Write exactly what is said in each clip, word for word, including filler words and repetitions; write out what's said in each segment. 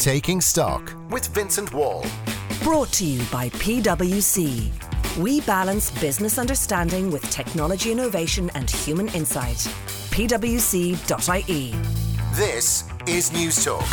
Taking Stock with Vincent Wall. Brought to you by P W C. We balance business understanding with technology innovation and human insight. P W C dot I E. This is News Talk.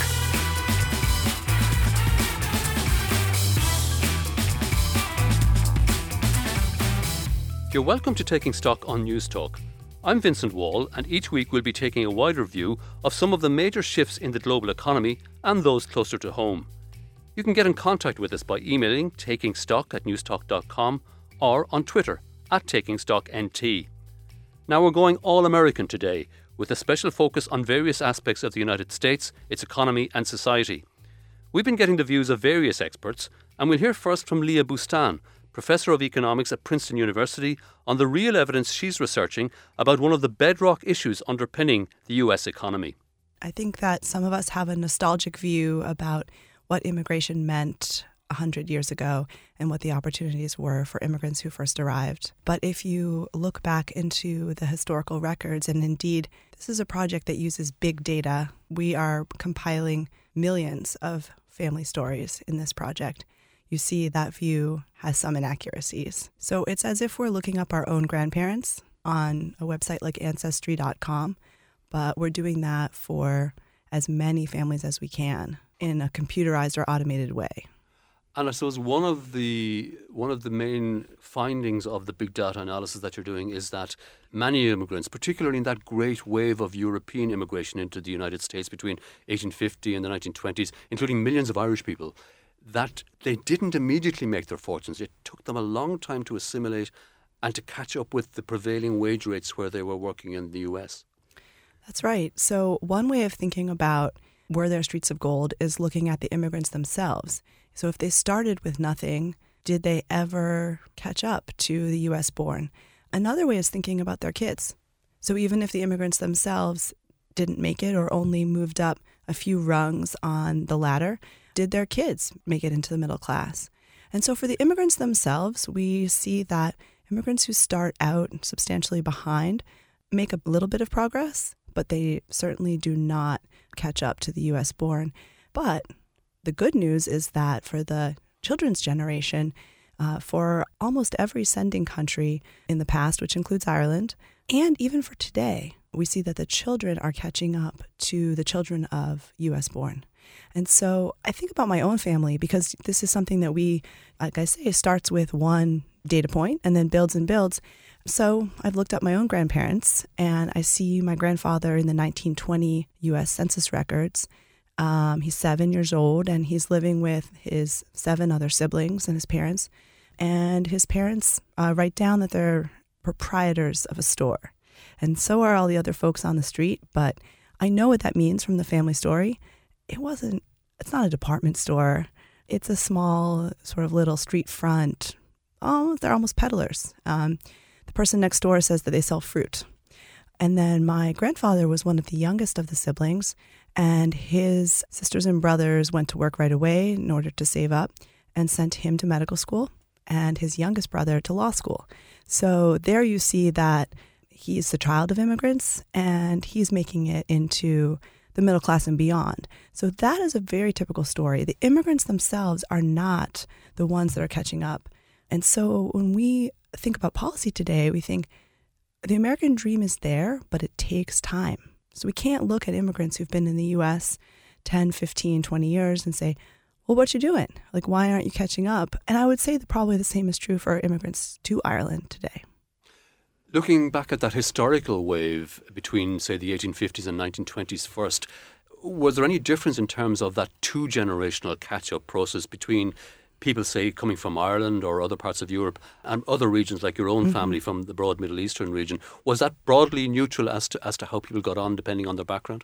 You're welcome to Taking Stock on News Talk. I'm Vincent Wall, and each week we'll be taking a wider view of some of the major shifts in the global economy and those closer to home. You can get in contact with us by emailing takingstock at newstalk dot com or on Twitter at takingstocknt. Now we're going all-American today, with a special focus on various aspects of the United States, its economy and society. We've been getting the views of various experts, and we'll hear first from Leah Boustan, Professor of Economics at Princeton University, on the real evidence she's researching about one of the bedrock issues underpinning the U S economy. I think that some of us have a nostalgic view about what immigration meant one hundred years ago and what the opportunities were for immigrants who first arrived. But if you look back into the historical records, and indeed, this is a project that uses big data. We are compiling millions of family stories in this project. You see that view has some inaccuracies. So it's as if we're looking up our own grandparents on a website like ancestry dot com, but we're doing that for as many families as we can in a computerized or automated way. And I suppose one of the one of the main findings of the big data analysis that you're doing is that many immigrants, particularly in that great wave of European immigration into the United States between eighteen fifty and the nineteen twenties, including millions of Irish people, that they didn't immediately make their fortunes. It took them a long time to assimilate and to catch up with the prevailing wage rates where they were working in the U S. That's right. So one way of thinking about were there streets of gold is looking at the immigrants themselves. So if they started with nothing, did they ever catch up to the U S born? Another way is thinking about their kids. So even if the immigrants themselves didn't make it or only moved up a few rungs on the ladder, did their kids make it into the middle class? And so for the immigrants themselves, we see that immigrants who start out substantially behind make a little bit of progress, but they certainly do not catch up to the U S born. But the good news is that for the children's generation, uh, for almost every sending country in the past, which includes Ireland, and even for today, we see that the children are catching up to the children of U S born. And so I think about my own family because this is something that we, like I say, starts with one data point and then builds and builds. So I've looked up my own grandparents and I see my grandfather in the nineteen twenty U S Census records. Um, he's seven years old and he's living with his seven other siblings and his parents. And his parents uh, write down that they're proprietors of a store. And so are all the other folks on the street. But I know what that means from the family story. It wasn't, it's not a department store. It's a small sort of little street front. Oh, they're almost peddlers. Um, the person next door says that they sell fruit. And then my grandfather was one of the youngest of the siblings, and his sisters and brothers went to work right away in order to save up and sent him to medical school and his youngest brother to law school. So there you see that he's the child of immigrants and he's making it into the middle class and beyond. So that is a very typical story. The immigrants themselves are not the ones that are catching up. And so when we think about policy today, we think the American dream is there, but it takes time. So we can't look at immigrants who've been in the U S ten, fifteen, twenty years and say, well, what you doing? Like, why aren't you catching up? And I would say that probably the same is true for immigrants to Ireland today. Looking back at that historical wave between, say, the eighteen fifties and nineteen twenties first, was there any difference in terms of that two-generational catch-up process between people, say, coming from Ireland or other parts of Europe and other regions like your own mm-hmm. family from the broad Middle Eastern region? Was that broadly neutral as to as to how people got on depending on their background?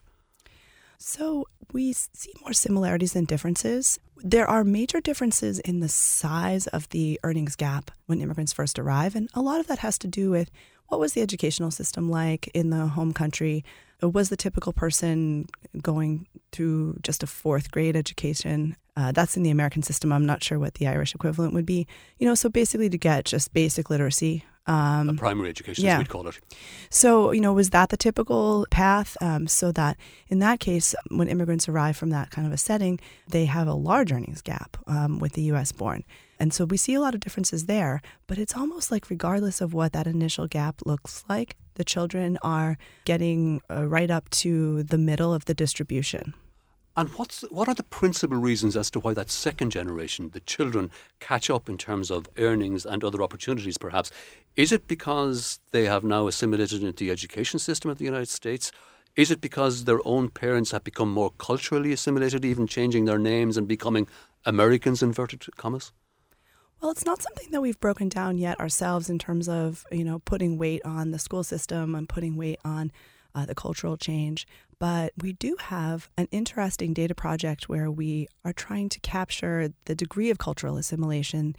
So we see more similarities than differences. There are major differences in the size of the earnings gap when immigrants first arrive, and a lot of that has to do with what was the educational system like in the home country? Was the typical person going through just a fourth grade education? Uh, that's in the American system. I'm not sure what the Irish equivalent would be. You know, so basically to get just basic literacy Um, a primary education, yeah. as we'd call it. So, you know, was that the typical path? Um, so that in that case, when immigrants arrive from that kind of a setting, they have a large earnings gap um, with the U S born. And so we see a lot of differences there, but it's almost like regardless of what that initial gap looks like, the children are getting uh, right up to the middle of the distribution. And what's what are the principal reasons as to why that second generation, the children, catch up in terms of earnings and other opportunities, perhaps? Is it because they have now assimilated into the education system of the United States? Is it because their own parents have become more culturally assimilated, even changing their names and becoming Americans, inverted commas? Well, it's not something that we've broken down yet ourselves in terms of, you know, putting weight on the school system and putting weight on uh, the cultural change. But we do have an interesting data project where we are trying to capture the degree of cultural assimilation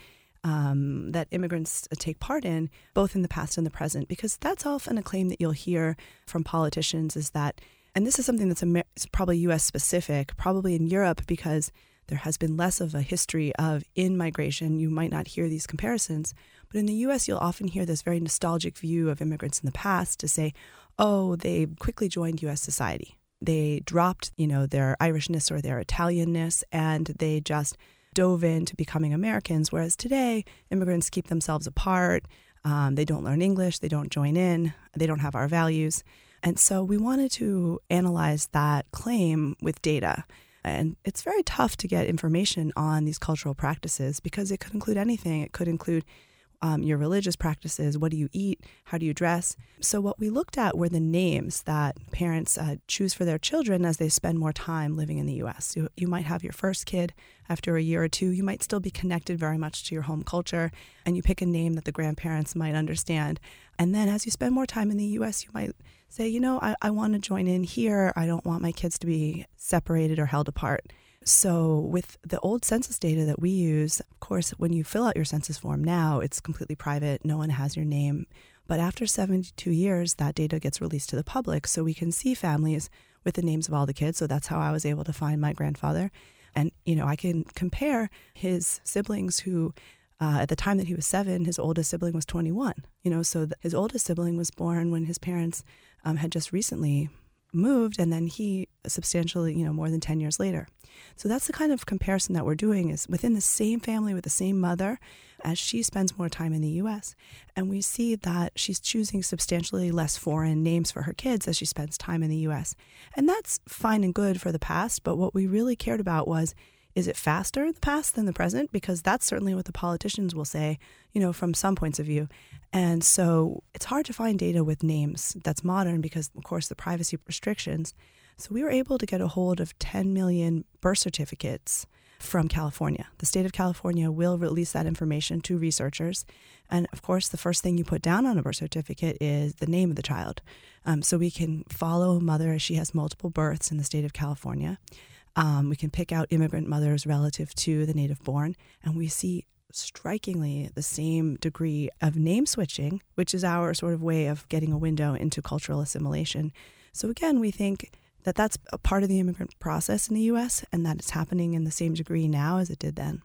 um, that immigrants take part in, both in the past and the present, because that's often a claim that you'll hear from politicians is that, and this is something that's Amer- probably U S specific, probably in Europe, because there has been less of a history of in-migration. You might not hear these comparisons. But in the U S, you'll often hear this very nostalgic view of immigrants in the past to say, oh, they quickly joined U S society. They dropped, you know, their Irishness or their Italianness, and they just dove into becoming Americans. Whereas today, immigrants keep themselves apart. Um, they don't learn English. They don't join in. They don't have our values. And so we wanted to analyze that claim with data. And it's very tough to get information on these cultural practices because it could include anything. It could include um, your religious practices. What do you eat? How do you dress? So what we looked at were the names that parents uh, choose for their children as they spend more time living in the U S. You, you might have your first kid after a year or two. You might still be connected very much to your home culture, and you pick a name that the grandparents might understand. And then as you spend more time in the U S, you might say, you know, I, I want to join in here. I don't want my kids to be separated or held apart. So with the old census data that we use, of course, when you fill out your census form now, it's completely private. No one has your name. But after seventy-two years, that data gets released to the public. So we can see families with the names of all the kids. So that's how I was able to find my grandfather. And, you know, I can compare his siblings who Uh, at the time that he was seven, his oldest sibling was twenty-one. You know, so the, his oldest sibling was born when his parents um, had just recently moved, and then he substantially, you know, more than ten years later. So that's the kind of comparison that we're doing is within the same family with the same mother, as she spends more time in the U S. And we see that she's choosing substantially less foreign names for her kids as she spends time in the U S. And that's fine and good for the past, but what we really cared about was, is it faster in the past than the present? Because that's certainly what the politicians will say, you know, from some points of view. And so it's hard to find data with names that's modern because, of course, the privacy restrictions. So we were able to get a hold of ten million birth certificates from California. The state of California will release that information to researchers. And, of course, the first thing you put down on a birth certificate is the name of the child. Um, so we can follow a mother as she has multiple births in the state of California. Um, we can pick out immigrant mothers relative to the native born, and we see strikingly the same degree of name switching, which is our sort of way of getting a window into cultural assimilation. So again, we think that that's a part of the immigrant process in the U S and that it's happening in the same degree now as it did then.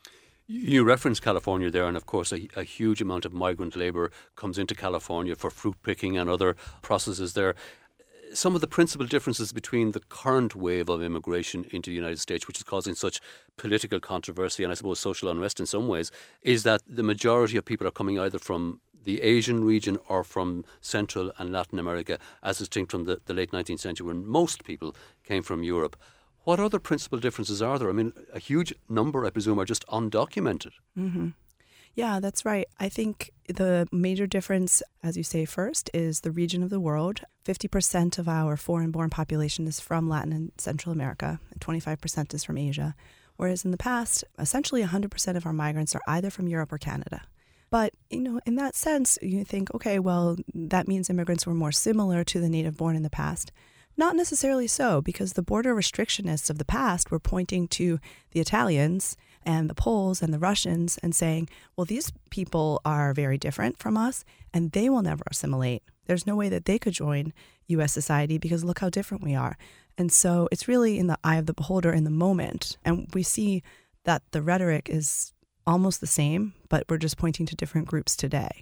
You referenced California there, and of course a, a huge amount of migrant labour comes into California for fruit picking and other processes there. Some of the principal differences between the current wave of immigration into the United States, which is causing such political controversy and I suppose social unrest in some ways, is that the majority of people are coming either from the Asian region or from Central and Latin America, as distinct from the, the late nineteenth century when most people came from Europe. What other principal differences are there? I mean, a huge number, I presume, are just undocumented. Mm-hmm. Yeah, that's right. I think the major difference, as you say first, is the region of the world. fifty percent of our foreign-born population is from Latin and Central America, and twenty-five percent is from Asia. Whereas in the past, essentially one hundred percent of our migrants are either from Europe or Canada. But, you know, in that sense, you think, okay, well, that means immigrants were more similar to the native-born in the past. Not necessarily so, because the border restrictionists of the past were pointing to the Italians and the Poles and the Russians and saying, well, these people are very different from us and they will never assimilate. There's no way that they could join U S society because look how different we are. And so it's really in the eye of the beholder in the moment. And we see that the rhetoric is almost the same, but we're just pointing to different groups today.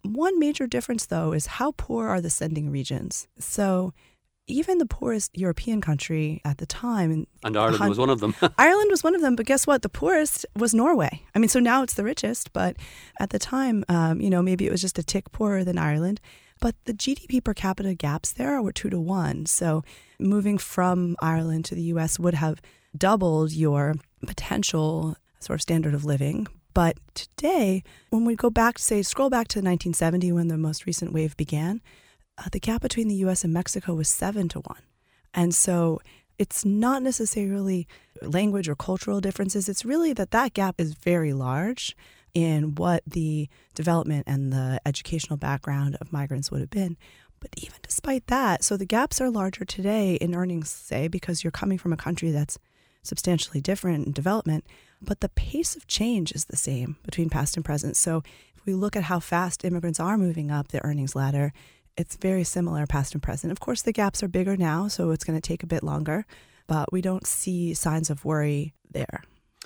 One major difference, though, is how poor are the sending regions. So even the poorest European country at the time. And Ireland hun- was one of them. Ireland was one of them, but guess what? The poorest was Norway. I mean, so now it's the richest, but at the time, um, you know, maybe it was just a tick poorer than Ireland. But the G D P per capita gaps there were two to one. So moving from Ireland to the U S would have doubled your potential sort of standard of living. But today, when we go back, say, scroll back to nineteen seventy when the most recent wave began, uh, the gap between the U S and Mexico was seven to one. And so it's not necessarily language or cultural differences. It's really that that gap is very large in what the development and the educational background of migrants would have been. But even despite that, so the gaps are larger today in earnings, say, because you're coming from a country that's substantially different in development, but the pace of change is the same between past and present. So if we look at how fast immigrants are moving up the earnings ladder, it's very similar past and present. Of course, the gaps are bigger now, so it's going to take a bit longer, but we don't see signs of worry there.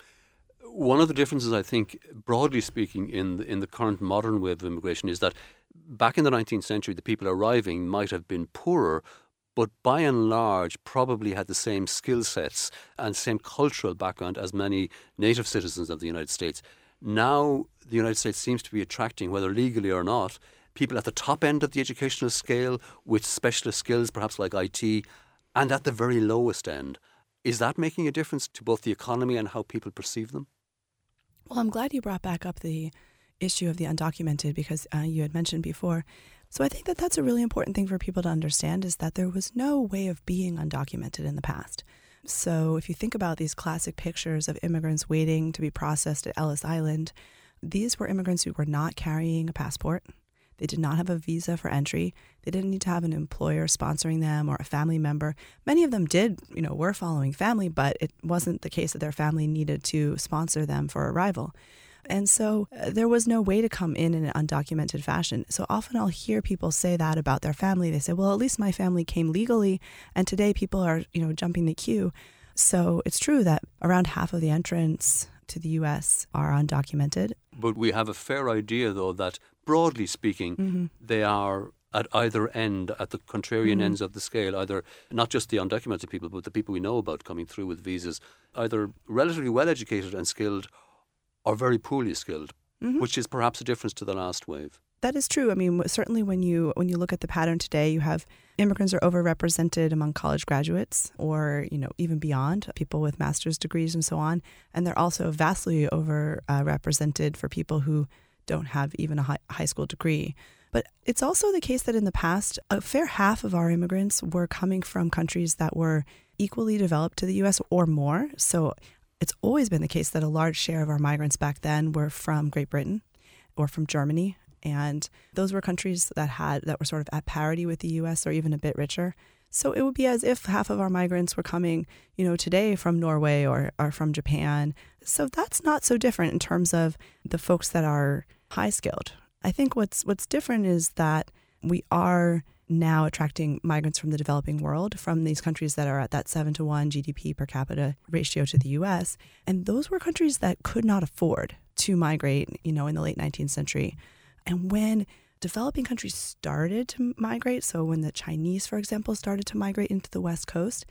One of the differences, I think, broadly speaking, in the, in the current modern wave of immigration is that back in the nineteenth century, the people arriving might have been poorer, but by and large probably had the same skill sets and same cultural background as many native citizens of the United States. Now, the United States seems to be attracting, whether legally or not, people at the top end of the educational scale with specialist skills, perhaps like I T, and at the very lowest end. Is that making a difference to both the economy and how people perceive them? Well, I'm glad you brought back up the issue of the undocumented because uh, you had mentioned before. So I think that that's a really important thing for people to understand is that there was no way of being undocumented in the past. So if you think about these classic pictures of immigrants waiting to be processed at Ellis Island, these were immigrants who were not carrying a passport. They did not have a visa for entry. They didn't need to have an employer sponsoring them or a family member. Many of them did, you know, were following family, but it wasn't the case that their family needed to sponsor them for arrival. And so uh, there was no way to come in in an undocumented fashion. So often I'll hear people say that about their family. They say, well, at least my family came legally, and today people are, you know, jumping the queue. So it's true that around half of the entrants to the U S are undocumented. But we have a fair idea, though, that broadly speaking, mm-hmm. they are at either end, at the contrarian mm-hmm. ends of the scale, either not just the undocumented people, but the people we know about coming through with visas, either relatively well-educated and skilled or very poorly skilled, mm-hmm. which is perhaps a difference to the last wave. That is true. I mean, certainly when you when you look at the pattern today, you have immigrants are overrepresented among college graduates or, you know, even beyond, people with master's degrees and so on. And they're also vastly overrepresented uh, for people who don't have even a high, high school degree. But it's also the case that in the past, a fair half of our immigrants were coming from countries that were equally developed to the U S or more. So it's always been the case that a large share of our migrants back then were from Great Britain or from Germany. And those were countries that had that were sort of at parity with the U S or even a bit richer. So it would be as if half of our migrants were coming, you know, today from Norway or, or from Japan. So that's not so different in terms of the folks that are high skilled. I think what's what's different is that we are now attracting migrants from the developing world, from these countries that are at that seven to one G D P per capita ratio to the U S. And those were countries that could not afford to migrate, you know, in the late nineteenth century. And when developing countries started to migrate, so when the Chinese, for example, started to migrate into the West Coast,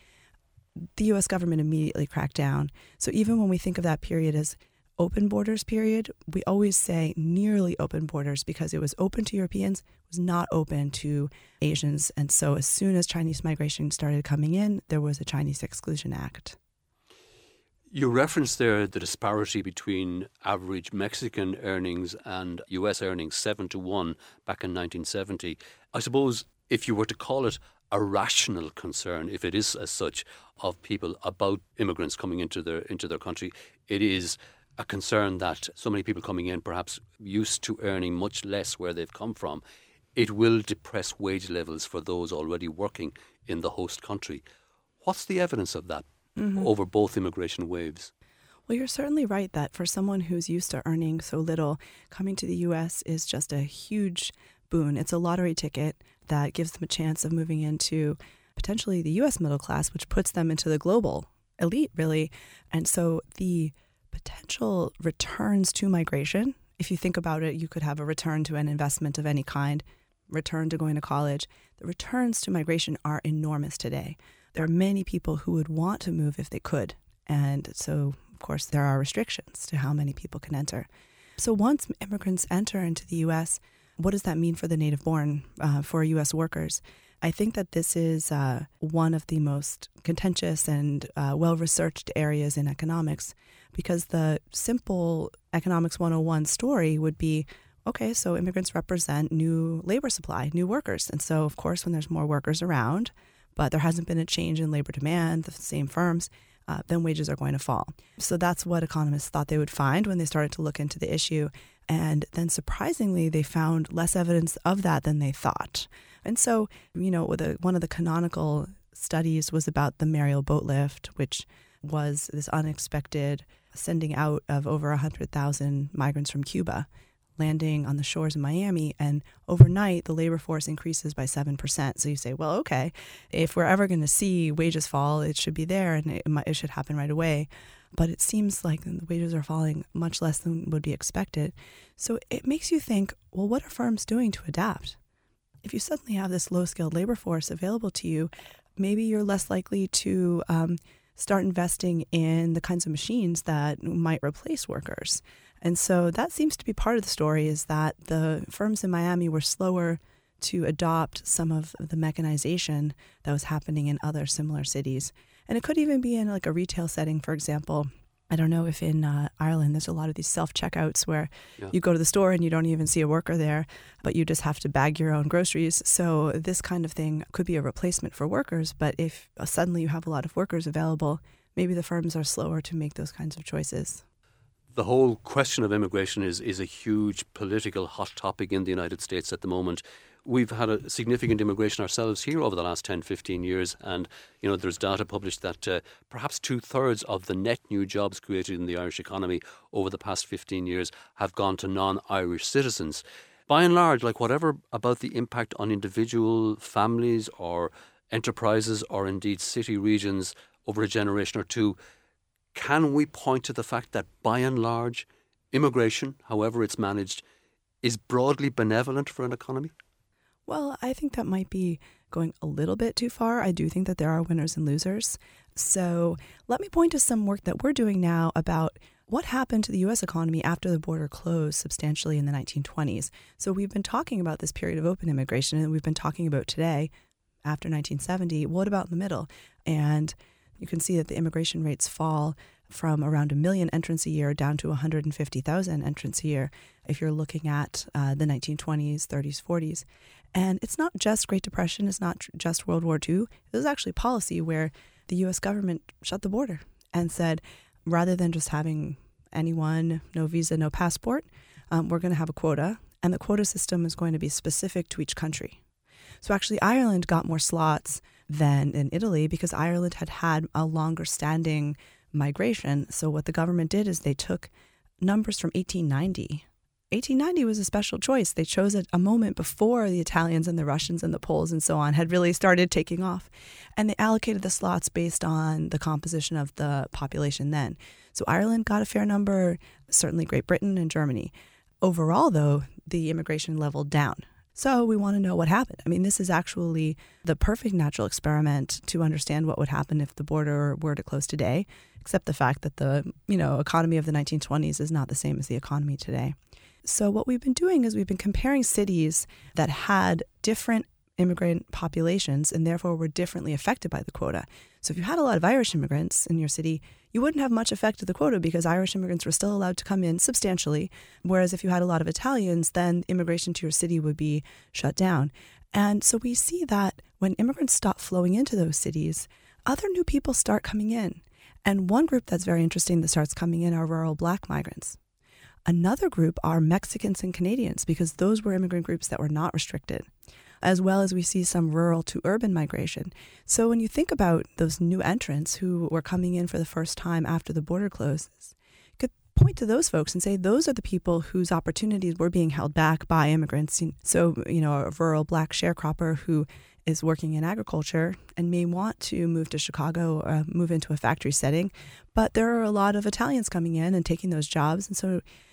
the U S government immediately cracked down. So even when we think of that period as open borders period, we always say nearly open borders because it was open to Europeans, it was not open to Asians. And so as soon as Chinese migration started coming in, there was a Chinese Exclusion Act. You referenced there the disparity between average Mexican earnings and U S earnings, seven to one back in nineteen seventy. I suppose if you were to call it a rational concern, if it is as such, of people about immigrants coming into their into their country, it is a concern that so many people coming in, perhaps used to earning much less where they've come from, it will depress wage levels for those already working in the host country. What's the evidence of that? Mm-hmm. Over both immigration waves? Well, you're certainly right that for someone who's used to earning so little, coming to the U S is just a huge boon. It's a lottery ticket that gives them a chance of moving into potentially the U S middle class, which puts them into the global elite, really. And so the potential returns to migration if you think about it, you could have a return to an investment of any kind, return to going to college. The returns to migration are enormous today. There are many people who would want to move if they could. And so, of course, there are restrictions to how many people can enter. So once immigrants enter into the U S, what does that mean for the native-born, uh, for U S workers? I think that this is uh, one of the most contentious and uh, well-researched areas in economics, because the simple economics one oh one story would be, okay, so immigrants represent new labor supply, new workers. And so, of course, when there's more workers around, but there hasn't been a change in labor demand, the same firms, uh, then wages are going to fall. So that's what economists thought they would find when they started to look into the issue. And then surprisingly, they found less evidence of that than they thought. And so, you know, the, one of the canonical studies was about the Mariel boat lift, which was this unexpected sending out of over one hundred thousand migrants from Cuba, landing on the shores of Miami. And overnight, the labor force increases by seven percent. So you say, well, okay, if we're ever going to see wages fall, it should be there and it, it should happen right away. But it seems like the wages are falling much less than would be expected. So it makes you think, well, what are firms doing to adapt? If you suddenly have this low-skilled labor force available to you, maybe you're less likely to um, start investing in the kinds of machines that might replace workers. And so that seems to be part of the story, is that the firms in Miami were slower to adopt some of the mechanization that was happening in other similar cities. And it could even be in like a retail setting, for example. I don't know if in uh, Ireland there's a lot of these self-checkouts where yeah. you go to the store and you don't even see a worker there, but you just have to bag your own groceries. So this kind of thing could be a replacement for workers. But if uh, suddenly you have a lot of workers available, maybe the firms are slower to make those kinds of choices. The whole question of immigration is, is a huge political hot topic in the United States at the moment. We've had a significant immigration ourselves here over the last ten, fifteen years. And, you know, there's data published that uh, perhaps two thirds of the net new jobs created in the Irish economy over the past fifteen years have gone to non-Irish citizens. By and large, like whatever about the impact on individual families or enterprises or indeed city regions over a generation or two, can we point to the fact that by and large, immigration, however it's managed, is broadly benevolent for an economy? Well, I think that might be going a little bit too far. I do think that there are winners and losers. So let me point to some work that we're doing now about what happened to the U S economy after the border closed substantially in the nineteen twenties. So we've been talking about this period of open immigration, and we've been talking about today, after nineteen seventy. What about in the middle? And you can see that the immigration rates fall from around a million entrants a year down to one hundred fifty thousand entrants a year if you're looking at uh, the nineteen twenties, thirties, forties. And it's not just Great Depression, it's not tr- just World War Two. It was actually policy where the U S government shut the border and said, rather than just having anyone, no visa, no passport, um, we're going to have a quota, and the quota system is going to be specific to each country. So actually Ireland got more slots than in Italy because Ireland had had a longer standing migration. So what the government did is they took numbers from eighteen ninety. eighteen ninety was a special choice. They chose a, a moment before the Italians and the Russians and the Poles and so on had really started taking off. And they allocated the slots based on the composition of the population then. So Ireland got a fair number, certainly Great Britain and Germany. Overall, though, the immigration leveled down. So we want to know what happened. I mean, this is actually the perfect natural experiment to understand what would happen if the border were to close today, except the fact that the, you know, economy of the nineteen twenties is not the same as the economy today. So what we've been doing is we've been comparing cities that had different immigrant populations and therefore were differently affected by the quota. So if you had a lot of Irish immigrants in your city, you wouldn't have much effect of the quota because Irish immigrants were still allowed to come in substantially. Whereas if you had a lot of Italians, then immigration to your city would be shut down. And so we see that when immigrants stop flowing into those cities, other new people start coming in. And one group that's very interesting that starts coming in are rural Black migrants. Another group are Mexicans and Canadians because those were immigrant groups that were not restricted, as well as we see some rural to urban migration. So when you think about those new entrants who were coming in for the first time after the border closes, you could point to those folks and say those are the people whose opportunities were being held back by immigrants. So, you know, a rural Black sharecropper who is working in agriculture and may want to move to Chicago or move into a factory setting, but there are a lot of Italians coming in and taking those jobs. And so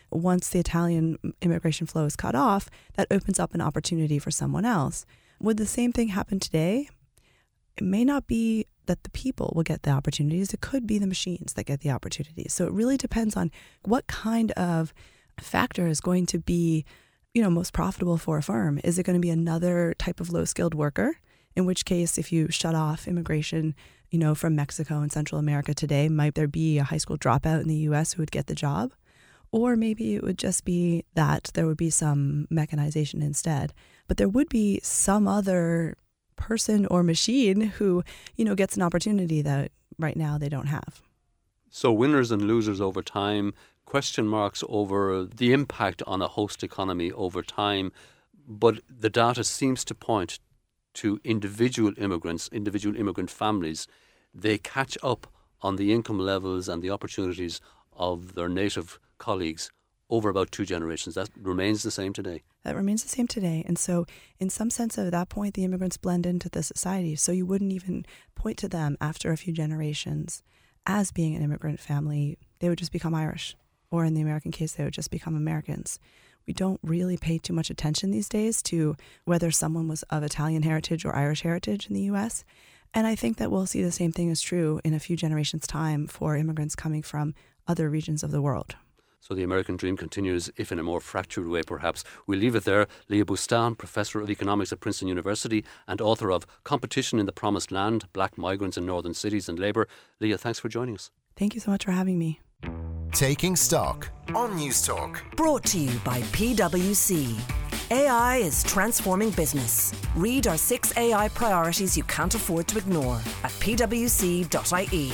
once the Italian immigration flow is cut off, that opens up an opportunity for someone else. Would the same thing happen today? It may not be that the people will get the opportunities. It could be the machines that get the opportunities. So it really depends on what kind of factor is going to be, you know, most profitable for a firm. Is it going to be another type of low-skilled worker? In which case, if you shut off immigration, you know, from Mexico and Central America today, might there be a high school dropout in the U S who would get the job? Or maybe it would just be that there would be some mechanization instead. But there would be some other person or machine who, you know, gets an opportunity that right now they don't have. So winners and losers over time, question marks over the impact on a host economy over time. But the data seems to point to individual immigrants, individual immigrant families. They catch up on the income levels and the opportunities of their native colleagues over about two generations. That remains the same today. That remains the same today. And so in some sense at that point, the immigrants blend into the society. So you wouldn't even point to them after a few generations as being an immigrant family. They would just become Irish. Or in the American case, they would just become Americans. We don't really pay too much attention these days to whether someone was of Italian heritage or Irish heritage in the U S. And I think that we'll see the same thing as true in a few generations' time for immigrants coming from other regions of the world. So the American dream continues, if in a more fractured way perhaps. We'll leave it there. Leah Boustan, Professor of Economics at Princeton University and author of Competition in the Promised Land, Black Migrants in Northern Cities and Labour. Leah, thanks for joining us. Thank you so much for having me. Taking Stock on News Talk. Brought to you by P W C. A I is transforming business. Read our six A I priorities you can't afford to ignore at p w c dot i e.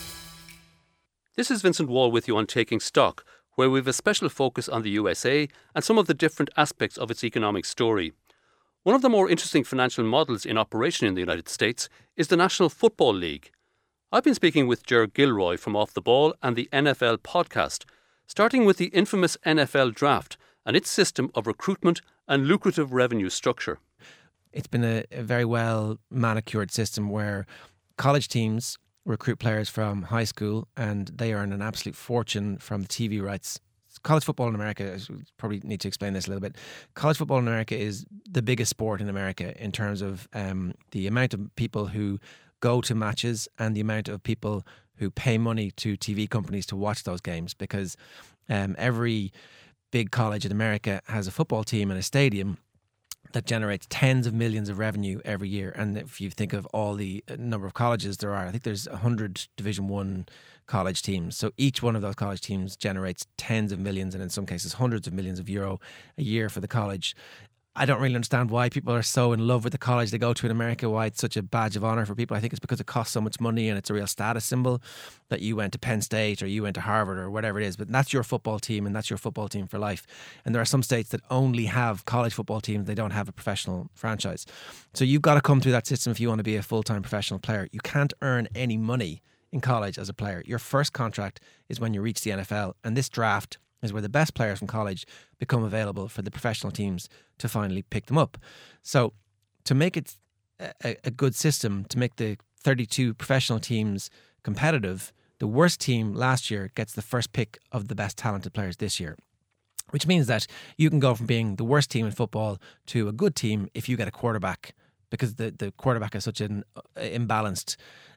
This is Vincent Wall with you on Taking Stock, where we have a special focus on the U S A and some of the different aspects of its economic story. One of the more interesting financial models in operation in the United States is the National Football League. I've been speaking with Ger Gilroy from Off the Ball and the N F L podcast, starting with the infamous N F L draft and its system of recruitment and lucrative revenue structure. It's been a, a very well manicured system where college teams recruit players from high school and they earn an absolute fortune from the T V rights. College football in America, I probably need to explain this a little bit. College football in America is the biggest sport in America in terms of um, the amount of people who go to matches and the amount of people who pay money to T V companies to watch those games, because um, every big college in America has a football team and a stadium that generates tens of millions of revenue every year. And if you think of all the number of colleges there are, I think there's one hundred Division One college teams. So each one of those college teams generates tens of millions and in some cases hundreds of millions of euro a year for the college. I don't really understand why people are so in love with the college they go to in America, why it's such a badge of honour for people. I think it's because it costs so much money and it's a real status symbol that you went to Penn State or you went to Harvard or whatever it is. But that's your football team and that's your football team for life. And there are some states that only have college football teams. They don't have a professional franchise. So you've got to come through that system if you want to be a full-time professional player. You can't earn any money in college as a player. Your first contract is when you reach the N F L. And this draft is where the best players from college become available for the professional teams to finally pick them up. So to make it a, a good system, to make the thirty-two professional teams competitive, the worst team last year gets the first pick of the best talented players this year, which means that you can go from being the worst team in football to a good team if you get a quarterback, because the, the quarterback is such an imbalanced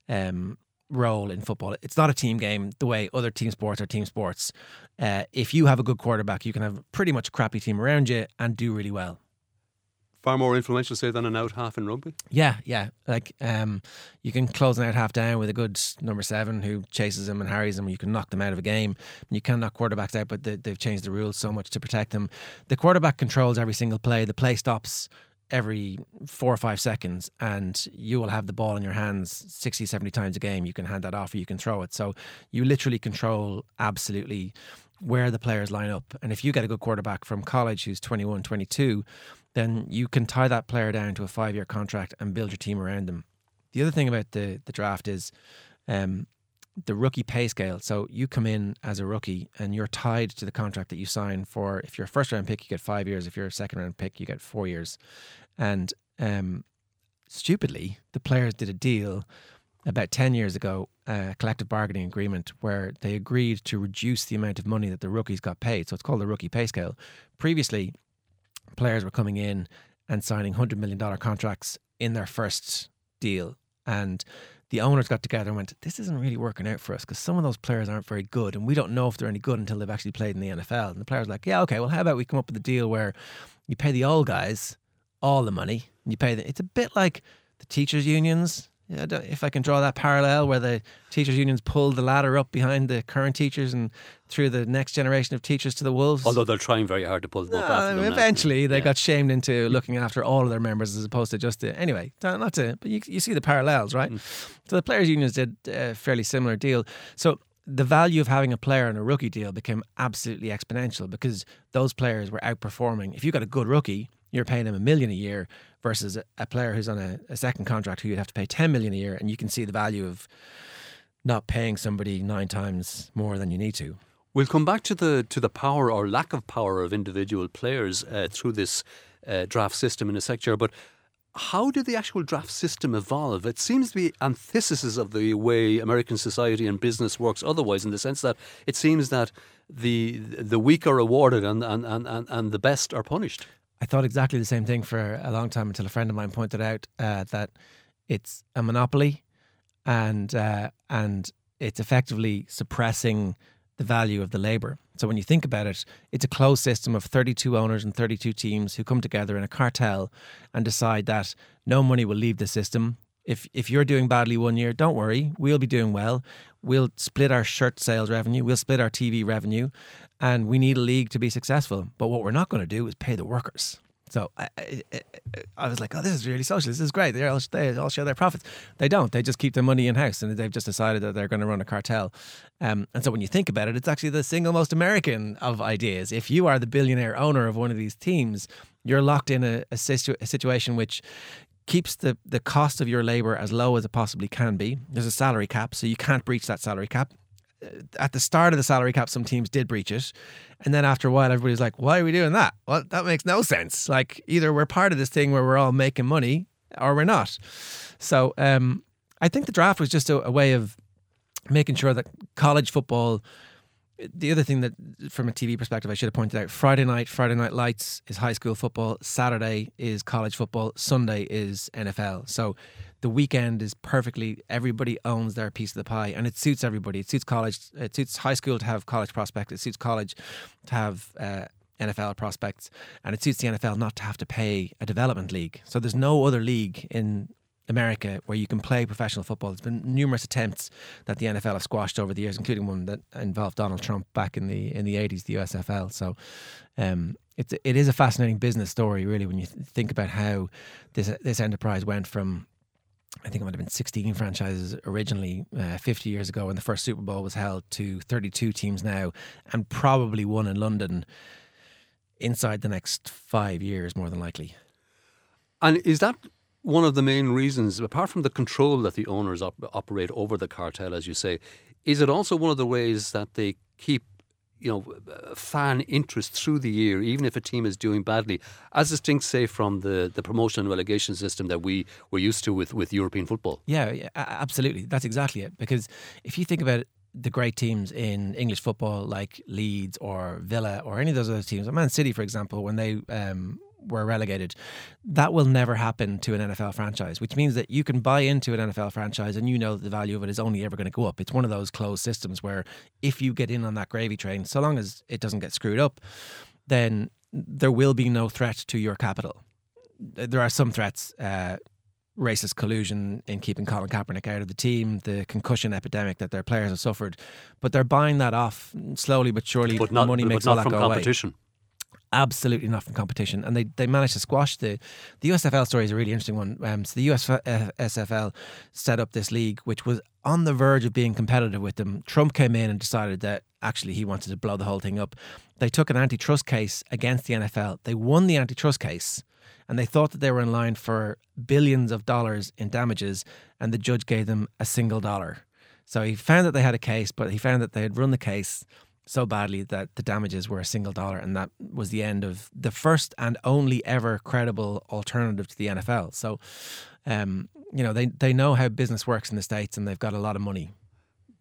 um role in football. It's not a team game the way other team sports are team sports. Uh, if you have a good quarterback, you can have pretty much a crappy team around you and do really well. Far more influential, say, than an out half in rugby? Yeah, yeah. Like um, you can close an out half down with a good number seven who chases him and harries him. You can knock them out of a game. You can knock quarterbacks out, but they, they've changed the rules so much to protect them. The quarterback controls every single play. The play stops every four or five seconds and you will have the ball in your hands sixty, seventy times a game. You can hand that off or you can throw it. So you literally control absolutely where the players line up. And if you get a good quarterback from college who's twenty-one, twenty-two, then you can tie that player down to a five-year contract and build your team around them. The other thing about the, the draft is um, the rookie pay scale. So you come in as a rookie and you're tied to the contract that you sign for. If you're a first round pick, you get five years. If you're a second round pick, you get four years. And um, stupidly, the players did a deal about ten years ago a collective bargaining agreement where they agreed to reduce the amount of money that the rookies got paid. So it's called the rookie pay scale. Previously, players were coming in and signing one hundred million dollars contracts in their first deal. And the owners got together and went, this isn't really working out for us because some of those players aren't very good and we don't know if they're any good until they've actually played in the N F L. And the players were like, yeah, okay, well, how about we come up with a deal where you pay the old guys all the money and you pay the, it's a bit like the teachers' unions. Yeah, I don't- if I can draw that parallel where the teachers' unions pulled the ladder up behind the current teachers and through the next generation of teachers to the wolves. Although they're trying very hard to pull them up No, after them now. eventually they Yeah. got shamed into looking after all of their members as opposed to just the, anyway, not not to, but you, you see the parallels, right? Mm. So the players' unions did a fairly similar deal. So the value of having a player in a rookie deal became absolutely exponential because those players were outperforming. If you got a good rookie, you're paying him a million a year versus a, a player who's on a, a second contract who you'd have to pay ten million a year, and you can see the value of not paying somebody nine times more than you need to. We'll come back to the to the power or lack of power of individual players uh, through this uh, draft system in a sector. But how did the actual draft system evolve? It seems to be antithesis of the way American society and business works otherwise, in the sense that it seems that the the weak are rewarded and and, and, and, and the best are punished. I thought exactly the same thing for a long time until a friend of mine pointed out uh, that it's a monopoly and uh, and it's effectively suppressing the value of the labour. So when you think about it, it's a closed system of thirty-two owners and thirty-two teams who come together in a cartel and decide that no money will leave the system. If if you're doing badly one year, don't worry, we'll be doing well. We'll split our shirt sales revenue, we'll split our T V revenue, and we need a league to be successful. But what we're not going to do is pay the workers. So I, I, I was like, oh, this is really social. This is great. They all, they all share their profits. They don't. They just keep their money in-house and they've just decided that they're going to run a cartel. Um, and so when you think about it, it's actually the single most American of ideas. If you are the billionaire owner of one of these teams, you're locked in a, a, situ- a situation which keeps the, the cost of your labour as low as it possibly can be. There's a salary cap, so you can't breach that salary cap. At the start of the salary cap, some teams did breach it. And then after a while, everybody's like, why are we doing that? Well, that makes no sense. Like, either we're part of this thing where we're all making money or we're not. So um, I think the draft was just a, a way of making sure that college football... The other thing that, from a T V perspective, I should have pointed out, Friday night, Friday Night Lights is high school football. Saturday is college football. Sunday is N F L. So the weekend is perfectly, everybody owns their piece of the pie, and it suits everybody. It suits college, it suits high school to have college prospects. It suits college to have uh, N F L prospects, and it suits the N F L not to have to pay a development league. So there's no other league in America where you can play professional football. There's been numerous attempts that the N F L have squashed over the years, including one that involved Donald Trump back in the in the eighties, the U S F L. So um, it's it is a fascinating business story, really, when you th- think about how this this enterprise went from, I think it might have been sixteen franchises originally uh, fifty years ago when the first Super Bowl was held, to thirty-two teams now, and probably one in London inside the next five years, more than likely. And is that one of the main reasons, apart from the control that the owners op- operate over the cartel, as you say, is it also one of the ways that they keep, you know, fan interest through the year, even if a team is doing badly, as distinct, say, from the, the promotion and relegation system that we were used to with, with European football? Yeah, yeah, absolutely. That's exactly it. Because if you think about it, the great teams in English football like Leeds or Villa or any of those other teams, Man City, for example, when they um, were relegated, that will never happen to an N F L franchise, which means that you can buy into an N F L franchise and you know that the value of it is only ever going to go up. It's one of those closed systems where if you get in on that gravy train, so long as it doesn't get screwed up, then there will be no threat to your capital. There are some threats, uh, racist collusion in keeping Colin Kaepernick out of the team, the concussion epidemic that their players have suffered, but they're buying that off slowly but surely. But not, money but makes not all that from go competition. away. Absolutely not from competition, and they they managed to squash the the U S F L story is a really interesting one. Um, so the U S F L set up this league which was on the verge of being competitive with them. Trump came in and decided that actually he wanted to blow the whole thing up. They took an antitrust case against the N F L. They won the antitrust case, and they thought that they were in line for billions of dollars in damages, and the judge gave them a single dollar. So he found that they had a case, but he found that they had run the case so badly that the damages were a single dollar, and that was the end of the first and only ever credible alternative to the N F L. So, um, you know, they, they know how business works in the States, and they've got a lot of money.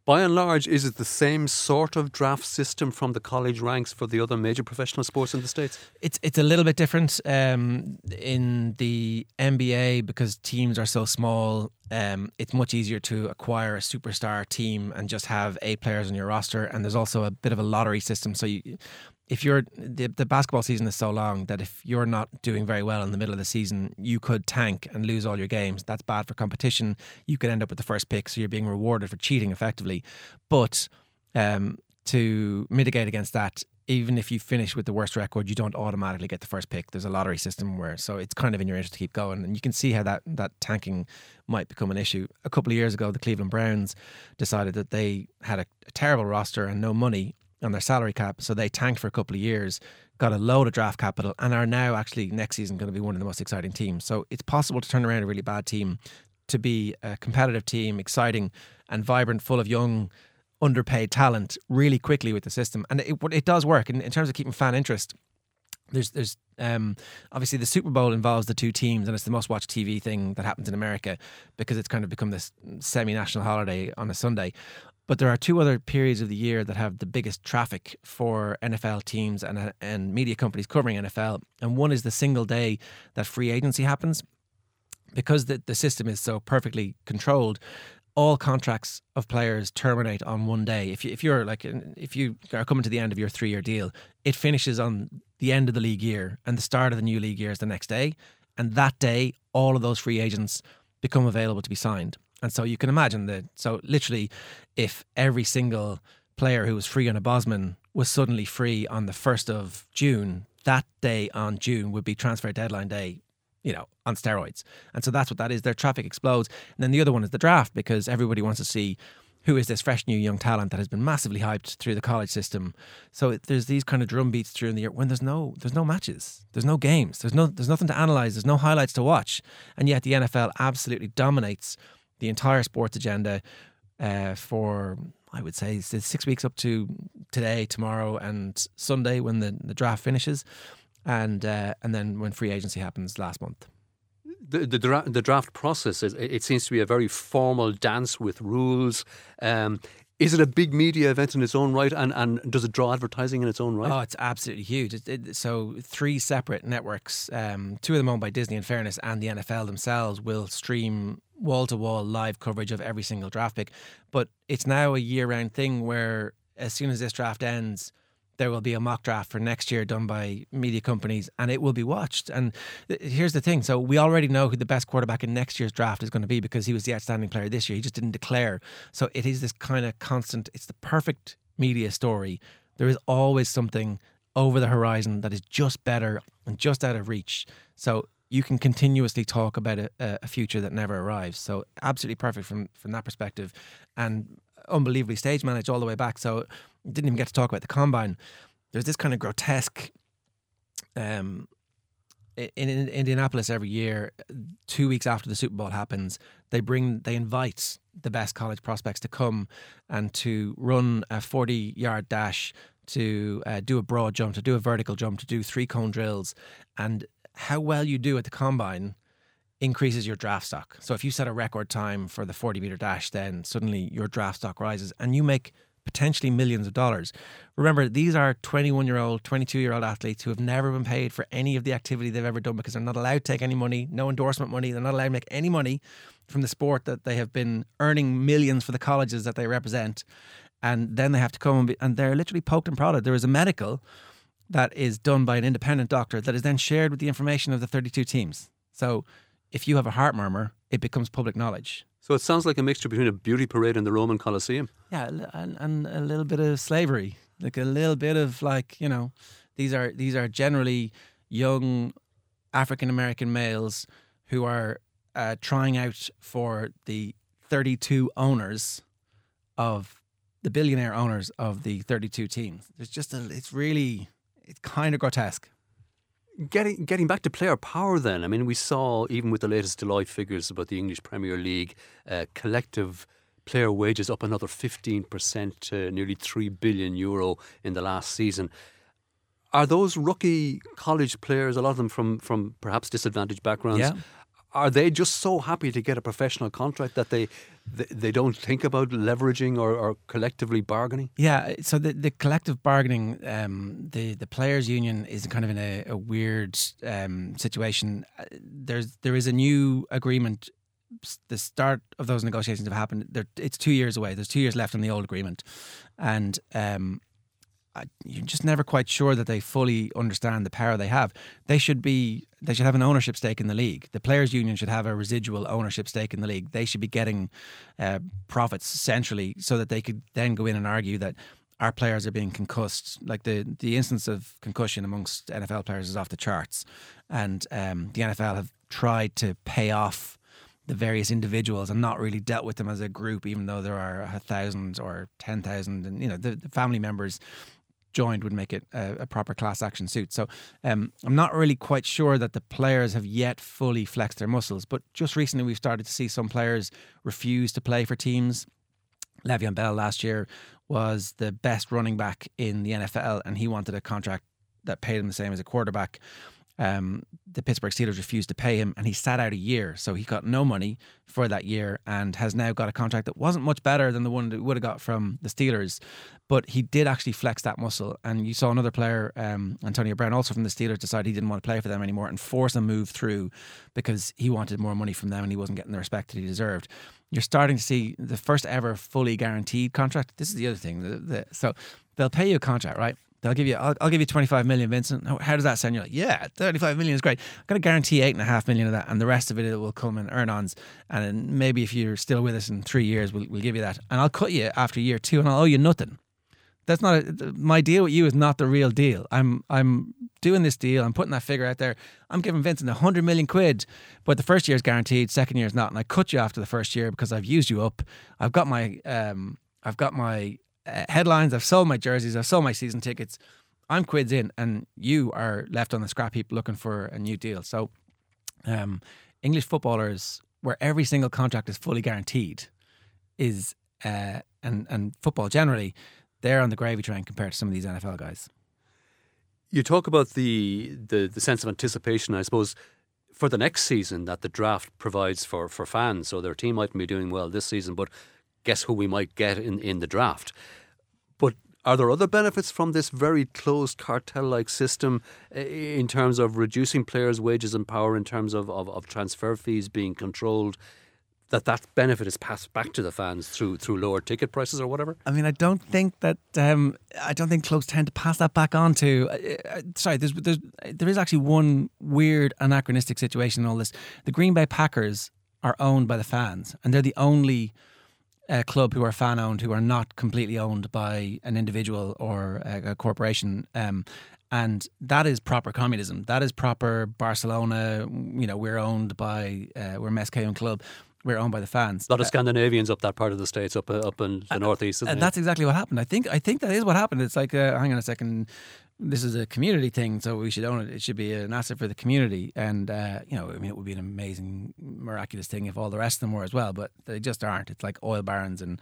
By and large, is it the same sort of draft system from the college ranks for the other major professional sports in the States? It's it's a little bit different um, in the N B A because teams are so small. Um, it's much easier to acquire a superstar team and just have eight players on your roster. And there's also a bit of a lottery system. So you, if you're the, the basketball season is so long that if you're not doing very well in the middle of the season, you could tank and lose all your games. That's bad for competition. You could end up with the first pick, so you're being rewarded for cheating effectively. But um, to mitigate against that, even if you finish with the worst record, you don't automatically get the first pick. There's a lottery system where, so it's kind of in your interest to keep going. And you can see how that, that tanking might become an issue. A couple of years ago, the Cleveland Browns decided that they had a, a terrible roster and no money on their salary cap. So they tanked for a couple of years, got a load of draft capital, and are now actually next season going to be one of the most exciting teams. So it's possible to turn around a really bad team to be a competitive team, exciting and vibrant, full of young, underpaid talent really quickly with the system. And it, it does work in, in terms of keeping fan interest. There's there's um, obviously the Super Bowl involves the two teams, and it's the most watched T V thing that happens in America because it's kind of become this semi-national holiday on a Sunday. But there are two other periods of the year that have the biggest traffic for N F L teams and and media companies covering N F L. And one is the single day that free agency happens. Because the, the system is so perfectly controlled, all contracts of players terminate on one day. If you, if you're like, if you are coming to the end of your three-year deal, it finishes on the end of the league year, and the start of the new league year is the next day. And that day, all of those free agents become available to be signed. And so you can imagine that. So literally, if every single player who was free on a Bosman was suddenly free on the first of June, that day on June would be transfer deadline day, you know, on steroids. And so that's what that is. Their traffic explodes. And then the other one is the draft, because everybody wants to see who is this fresh new young talent that has been massively hyped through the college system. So it, there's these kind of drum beats during the year when there's no there's no matches, there's no games, there's no there's nothing to analyze, there's no highlights to watch, and yet the N F L absolutely dominates the entire sports agenda uh, for, I would say, six weeks up to today, tomorrow, and Sunday when the, the draft finishes, and uh, and then when free agency happens last month. The the, dra- the draft process, is, it seems to be a very formal dance with rules. Um, is it a big media event in its own right, and, and does it draw advertising in its own right? Oh, it's absolutely huge. It, it, so three separate networks, um, two of them owned by Disney, in fairness, and the N F L themselves will stream wall-to-wall live coverage of every single draft pick. But it's now a year-round thing where as soon as this draft ends, there will be a mock draft for next year done by media companies, and it will be watched. And here's the thing. So we already know who the best quarterback in next year's draft is going to be because he was the outstanding player this year. He just didn't declare. So it is this kind of constant, it's the perfect media story. There is always something over the horizon that is just better and just out of reach. So you can continuously talk about a, a future that never arrives. So absolutely perfect from, from that perspective, and unbelievably stage managed all the way back. So didn't even get to talk about the combine. There's this kind of grotesque um, in, in Indianapolis every year, two weeks after the Super Bowl happens, they bring they invite the best college prospects to come and to run a forty yard dash, to uh, do a broad jump, to do a vertical jump, to do three cone drills. And how well you do at the combine increases your draft stock. So if you set a record time for the forty meter dash, then suddenly your draft stock rises and you make potentially millions of dollars. Remember, these are twenty-one year old, twenty-two year old athletes who have never been paid for any of the activity they've ever done because they're not allowed to take any money, no endorsement money. They're not allowed to make any money from the sport that they have been earning millions for the colleges that they represent. And then they have to come and, be, and they're literally poked and prodded. There is a medical that is done by an independent doctor that is then shared with the information of the thirty-two teams. So if you have a heart murmur, it becomes public knowledge. So it sounds like a mixture between a beauty parade and the Roman Colosseum. Yeah, and, and a little bit of slavery, like a little bit of like, you know, these are these are generally young African American males who are uh, trying out for the thirty-two owners of the billionaire owners of the thirty-two teams. There's just a, it's really, it's kind of grotesque. Getting getting back to player power then, I mean, we saw, even with the latest Deloitte figures about the English Premier League, uh, collective player wages up another fifteen percent to nearly three billion euro in the last season. Are those rookie college players, a lot of them from, from perhaps disadvantaged backgrounds, Yeah. are they just so happy to get a professional contract that they they, they don't think about leveraging or, or collectively bargaining? Yeah, so the, the collective bargaining, um, the the players' union is kind of in a, a weird um, situation. There's there is a new agreement. The start of those negotiations have happened. They're, it's two years away. There's two years left on the old agreement, and um, I, you're just never quite sure that they fully understand the power they have. They should be. They should have an ownership stake in the league. The players' union should have a residual ownership stake in the league. They should be getting uh, profits centrally, so that they could then go in and argue that our players are being concussed. Like the the instance of concussion amongst N F L players is off the charts, and um, the N F L have tried to pay off the various individuals and not really dealt with them as a group, even though there are a thousand or ten thousand, and you know the, the family members joined would make it a, a proper class action suit. So um, I'm not really quite sure that the players have yet fully flexed their muscles. But just recently, we've started to see some players refuse to play for teams. Le'Veon Bell last year was the best running back in the N F L, and he wanted a contract that paid him the same as a quarterback. Um, the Pittsburgh Steelers refused to pay him, and he sat out a year, so he got no money for that year and has now got a contract that wasn't much better than the one that he would have got from the Steelers, but he did actually flex that muscle. And you saw another player, um, Antonio Brown, also from the Steelers, decide he didn't want to play for them anymore and force a move through because he wanted more money from them and he wasn't getting the respect that he deserved. You're starting to see the first ever fully guaranteed contract. This is the other thing. The, the, so they'll pay you a contract, right? They'll give you, I'll, I'll give you twenty-five million, Vincent. How, how does that sound? You're like, yeah, thirty-five million is great. I'm going to guarantee eight and a half million of that, and the rest of it, it will come in earn-ons. And then maybe if you're still with us in three years, we'll, we'll give you that. And I'll cut you after year two, and I'll owe you nothing. That's not a, my deal with you is not the real deal. I'm I'm doing this deal. I'm putting that figure out there. I'm giving Vincent a hundred million quid, but the first year is guaranteed, second year is not, and I cut you after the first year because I've used you up. I've got my um I've got my uh, headlines. I've sold my jerseys. I've sold my season tickets. I'm quids in, and you are left on the scrap heap looking for a new deal. So, um, English footballers, where every single contract is fully guaranteed, is uh, and and football generally, they're on the gravy train compared to some of these N F L guys. You talk about the the, the sense of anticipation, I suppose, for the next season that the draft provides for, for fans. So their team mightn't be doing well this season, but guess who we might get in, in the draft. But are there other benefits from this very closed cartel-like system in terms of reducing players' wages and power, in terms of, of, of transfer fees being controlled, that that benefit is passed back to the fans through through lower ticket prices or whatever? I mean, I don't think that um, I don't think clubs tend to pass that back on to. Uh, sorry, there's, there's there is actually one weird anachronistic situation in all this. The Green Bay Packers are owned by the fans, and they're the only Uh, club who are fan owned, who are not completely owned by an individual or a, a corporation, um, and that is proper communism. That is proper Barcelona. You know, we're owned by uh, we're Mescayon club. We're owned by the fans. A lot of Scandinavians up that part of the States, up uh, up in the uh, northeast. Isn't and it? That's exactly what happened. I think I think that is what happened. It's like, uh, hang on a second. This is a community thing, so we should own it. It should be an asset for the community. And, uh, you know, I mean, it would be an amazing, miraculous thing if all the rest of them were as well, but they just aren't. It's like oil barons and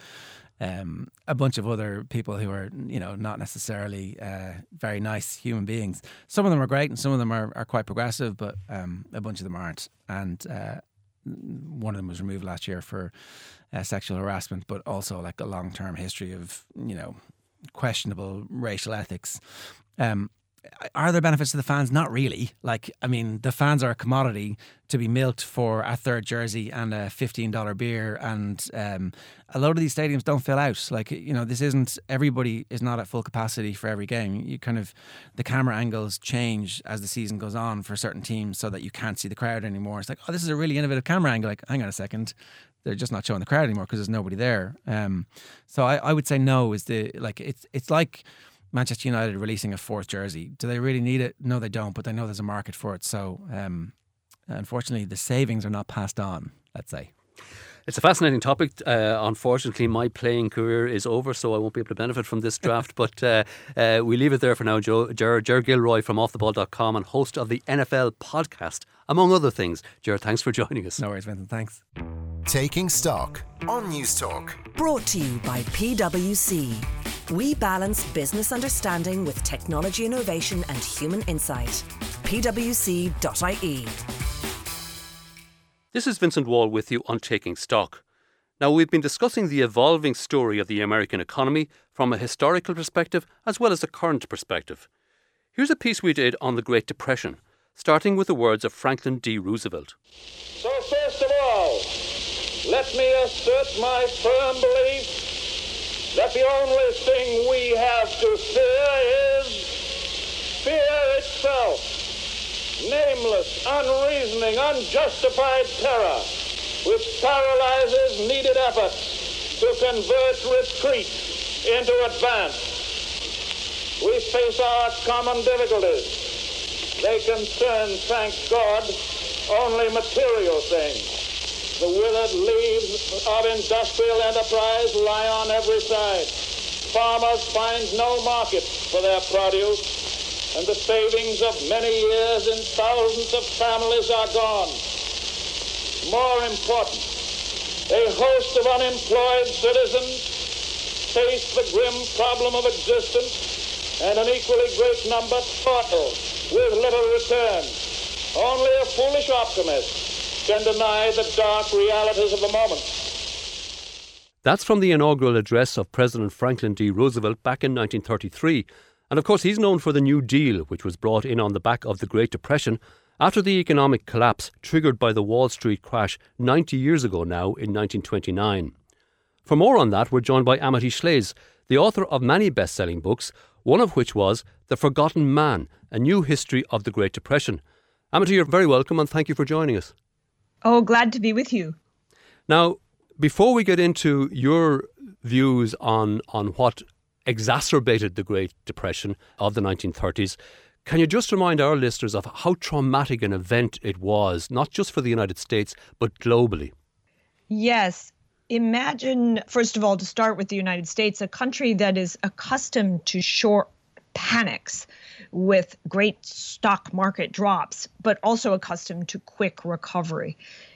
um, a bunch of other people who are, you know, not necessarily uh, very nice human beings. Some of them are great and some of them are, are quite progressive, but um, a bunch of them aren't. And uh, one of them was removed last year for uh, sexual harassment, but also like a long-term history of, you know, questionable racial ethics. Um, are there benefits to the fans? Not really. Like, I mean, the fans are a commodity to be milked for a third jersey and a fifteen dollars beer. And um, a lot of these stadiums don't fill out. Like, you know, this isn't, everybody is not at full capacity for every game. You kind of, the camera angles change as the season goes on for certain teams so that you can't see the crowd anymore. It's like, oh, this is a really innovative camera angle. Like, hang on a second. They're just not showing the crowd anymore because there's nobody there. Um, so I, I would say no is the, like, it's it's like Manchester United releasing a fourth jersey. Do they really need it? No, they don't, but they know there's a market for it. So um, unfortunately, the savings are not passed on, let's say. It's a fascinating topic. Uh, unfortunately, my playing career is over, so I won't be able to benefit from this draft. But uh, uh, we leave it there for now. Joe, Ger, Ger Gilroy from off the ball dot com and host of the N F L podcast, among other things. Ger, thanks for joining us. No worries, Vincent. Thanks. Taking Stock on News Talk. Brought to you by P W C. We balance business understanding with technology innovation and human insight. P W C dot I E This is Vincent Wall with you on Taking Stock. Now, we've been discussing the evolving story of the American economy from a historical perspective as well as a current perspective. Here's a piece we did on the Great Depression, starting with the words of Franklin D. Roosevelt. So first of all, let me assert my firm belief that the only thing we have to fear is fear itself. Nameless, unreasoning, unjustified terror, which paralyzes needed efforts to convert retreat into advance. We face our common difficulties. They concern, thank God, only material things. The withered leaves of industrial enterprise lie on every side. Farmers find no market for their produce, and the savings of many years in thousands of families are gone. More important, a host of unemployed citizens face the grim problem of existence, and an equally great number toil with little return. Only a foolish optimist can deny the dark realities of the moment. That's from the inaugural address of President Franklin D. Roosevelt back in nineteen thirty-three. And of course, he's known for the New Deal, which was brought in on the back of the Great Depression after the economic collapse triggered by the Wall Street crash ninety years ago now in nineteen twenty-nine. For more on that, we're joined by Amity Shlaes, the author of many best-selling books, one of which was The Forgotten Man, A New History of the Great Depression. Amity, you're very welcome and thank you for joining us. Oh, glad to be with you. Now, before we get into your views on, on what exacerbated the Great Depression of the nineteen thirties, can you just remind our listeners of how traumatic an event it was, not just for the United States, but globally? Yes. Imagine, first of all, to start with the United States, a country that is accustomed to short panics with great stock market drops, but also accustomed to quick recovery.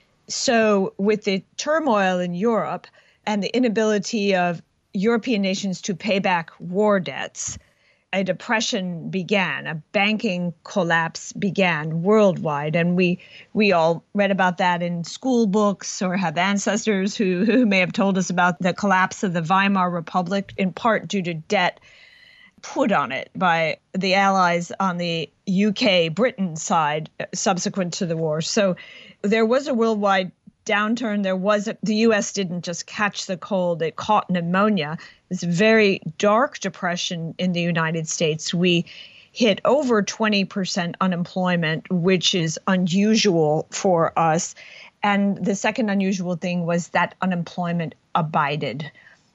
So with the turmoil in Europe and the inability of European nations to pay back war debts, a depression began, a banking collapse began worldwide. And we we all read about that in school books or have ancestors who, who may have told us about the collapse of the Weimar Republic, in part due to debt put on it by the Allies on the U K, Britain side subsequent to the war. So there was a worldwide downturn. There was a, the U S didn't just catch the cold, it caught pneumonia. This very dark depression in the United States. We hit over twenty percent unemployment, which is unusual for us. And the second unusual thing was that unemployment abided.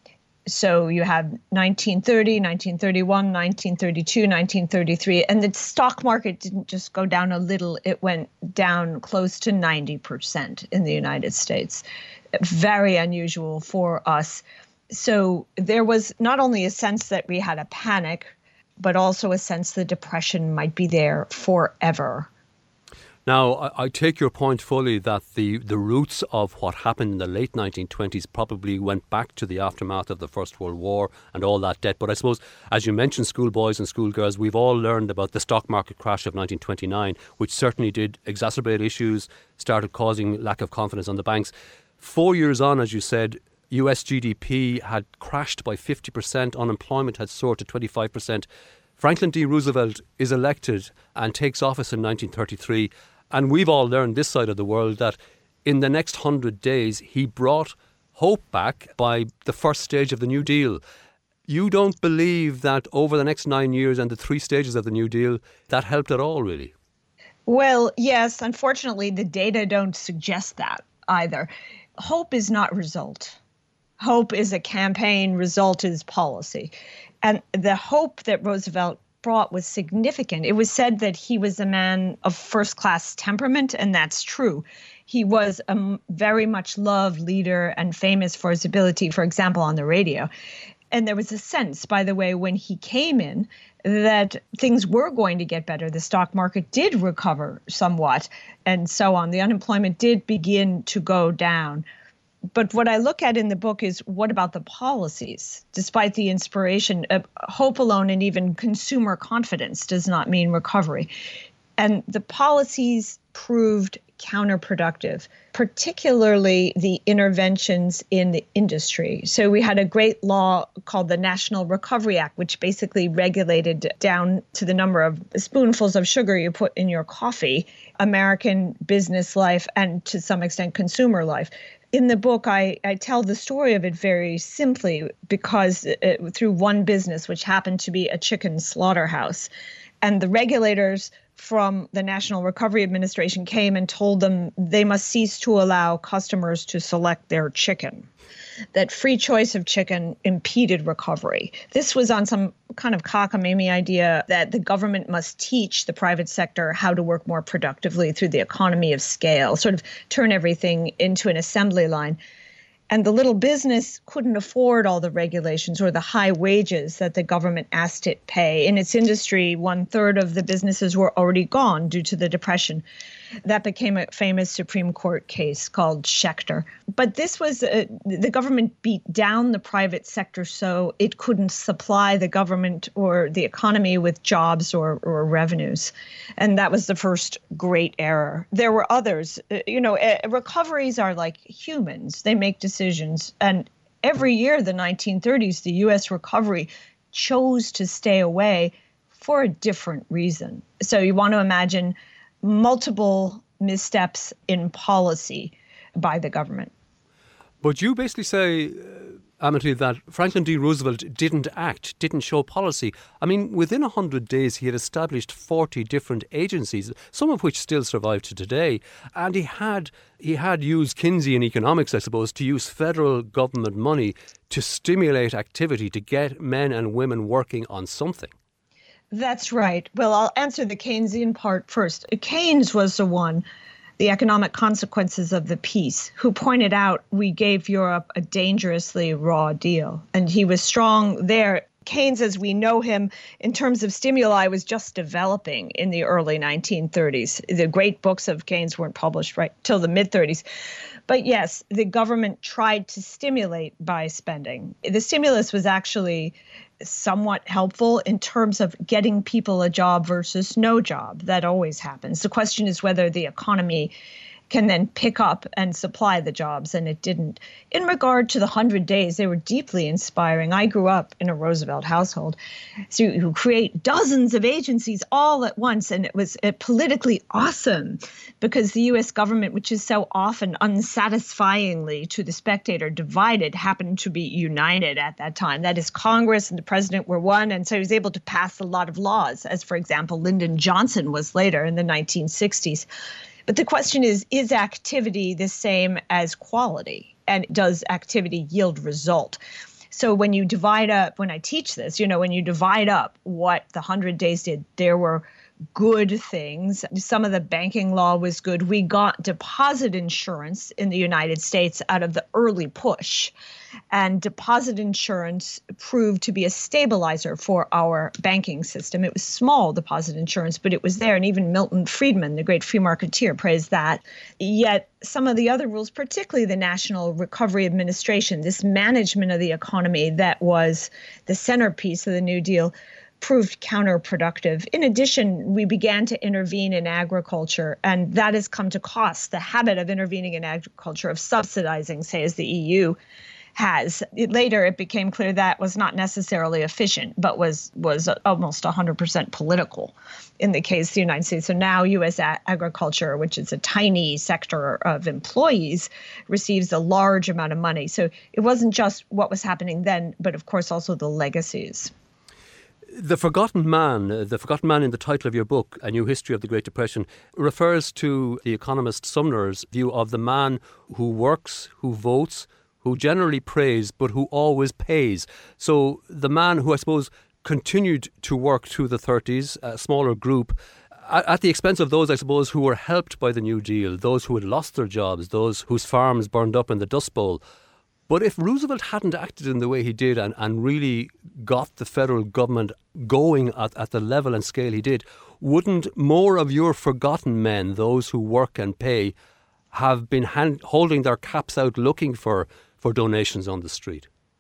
So you have nineteen thirty, nineteen thirty-one, nineteen thirty-two, nineteen thirty-three, and the stock market didn't just go down a little, it went down close to ninety percent in the United States. Very unusual for us. So there was not only a sense that we had a panic, but also a sense the depression might be there forever. Now, I, I take your point fully that the, the roots of what happened in the late nineteen twenties probably went back to the aftermath of the First World War and all that debt. But I suppose, as you mentioned, schoolboys and schoolgirls, we've all learned about the stock market crash of nineteen twenty-nine, which certainly did exacerbate issues, started causing lack of confidence on the banks. Four years on, as you said, U S G D P had crashed by fifty percent, unemployment had soared to twenty-five percent. Franklin D. Roosevelt is elected and takes office in nineteen thirty-three. And we've all learned this side of the world that in the next hundred days, he brought hope back by the first stage of the New Deal. You don't believe that over the next nine years and the three stages of the New Deal, that helped at all, really? Well, yes, unfortunately, the data don't suggest that either. Hope is not result. Hope is a campaign, result is policy. And the hope that Roosevelt brought was significant. It was said that he was a man of first-class temperament, and that's true. He was a very much loved leader and famous for his ability, for example, on the radio. And there was a sense, by the way, when he came in, that things were going to get better. The stock market did recover somewhat, and so on. The unemployment did begin to go down. But what I look at in the book is, what about the policies? Despite the inspiration, uh, hope alone and even consumer confidence does not mean recovery. And the policies proved counterproductive, particularly the interventions in the industry. So we had a great law called the National Recovery Act, which basically regulated down to the number of spoonfuls of sugar you put in your coffee, American business life, and to some extent consumer life. In the book, I, I tell the story of it very simply because it, through one business, which happened to be a chicken slaughterhouse, and the regulators from the National Recovery Administration came and told them they must cease to allow customers to select their chicken, that free choice of chicken impeded recovery. This was on some kind of cockamamie idea that the government must teach the private sector how to work more productively through the economy of scale, sort of turn everything into an assembly line. And the little business couldn't afford all the regulations or the high wages that the government asked it pay. In its industry, one third of the businesses were already gone due to the Depression. That became a famous Supreme Court case called Schechter. But this was, uh, the government beat down the private sector so it couldn't supply the government or the economy with jobs or, or revenues. And that was the first great error. There were others. Uh, you know, uh, recoveries are like humans. They make decisions. And every year, the nineteen thirties, the U S recovery chose to stay away for a different reason. So you want to imagine multiple missteps in policy by the government. But you basically say, uh, Amity, that Franklin D. Roosevelt didn't act, didn't show policy. I mean, within one hundred days, he had established forty different agencies, some of which still survive to today. And he had he had used Keynesian economics, I suppose, to use federal government money to stimulate activity, to get men and women working on something. That's right. Well, I'll answer the Keynesian part first. Keynes was the one, the economic consequences of the peace, who pointed out we gave Europe a dangerously raw deal. And he was strong there. Keynes, as we know him, in terms of stimuli, was just developing in the early nineteen thirties. The great books of Keynes weren't published right till the mid-thirties. But yes, the government tried to stimulate by spending. The stimulus was actually somewhat helpful in terms of getting people a job versus no job. That always happens. The question is whether the economy can then pick up and supply the jobs, and it didn't. In regard to the one hundred days, they were deeply inspiring. I grew up in a Roosevelt household, so you create dozens of agencies all at once, and it was uh, politically awesome because the U S government, which is so often unsatisfyingly to the spectator divided, happened to be united at that time. That is, Congress and the president were one, and so he was able to pass a lot of laws, as, for example, Lyndon Johnson was later in the nineteen sixties. But the question is, is activity the same as quality? And does activity yield result? So when you divide up, when I teach this, you know, when you divide up what the one hundred days did, there were good things. Some of the banking law was good. We got deposit insurance in the United States out of the early push. And deposit insurance proved to be a stabilizer for our banking system. It was small deposit insurance, but it was there. And even Milton Friedman, the great free marketeer, praised that. Yet some of the other rules, particularly the National Recovery Administration, this management of the economy that was the centerpiece of the New Deal, proved counterproductive. In addition, we began to intervene in agriculture, and that has come to cost. The habit of intervening in agriculture, of subsidizing, say, as the E U has. It, later, it became clear that was not necessarily efficient, but was was almost one hundred percent political in the case of the United States. So now U S a- agriculture, which is a tiny sector of employees, receives a large amount of money. So it wasn't just what was happening then, but of course also the legacies. The Forgotten Man, uh, the Forgotten Man in the title of your book, A New History of the Great Depression, refers to the economist Sumner's view of the man who works, who votes, who generally prays, but who always pays. So the man who, I suppose, continued to work through the thirties, a smaller group, at, at the expense of those, I suppose, who were helped by the New Deal, those who had lost their jobs, those whose farms burned up in the Dust Bowl. But if Roosevelt hadn't acted in the way he did and, and really got the federal government going at, at the level and scale he did, wouldn't more of your forgotten men, those who work and pay, have been hand, holding their caps out looking for, for donations on the street?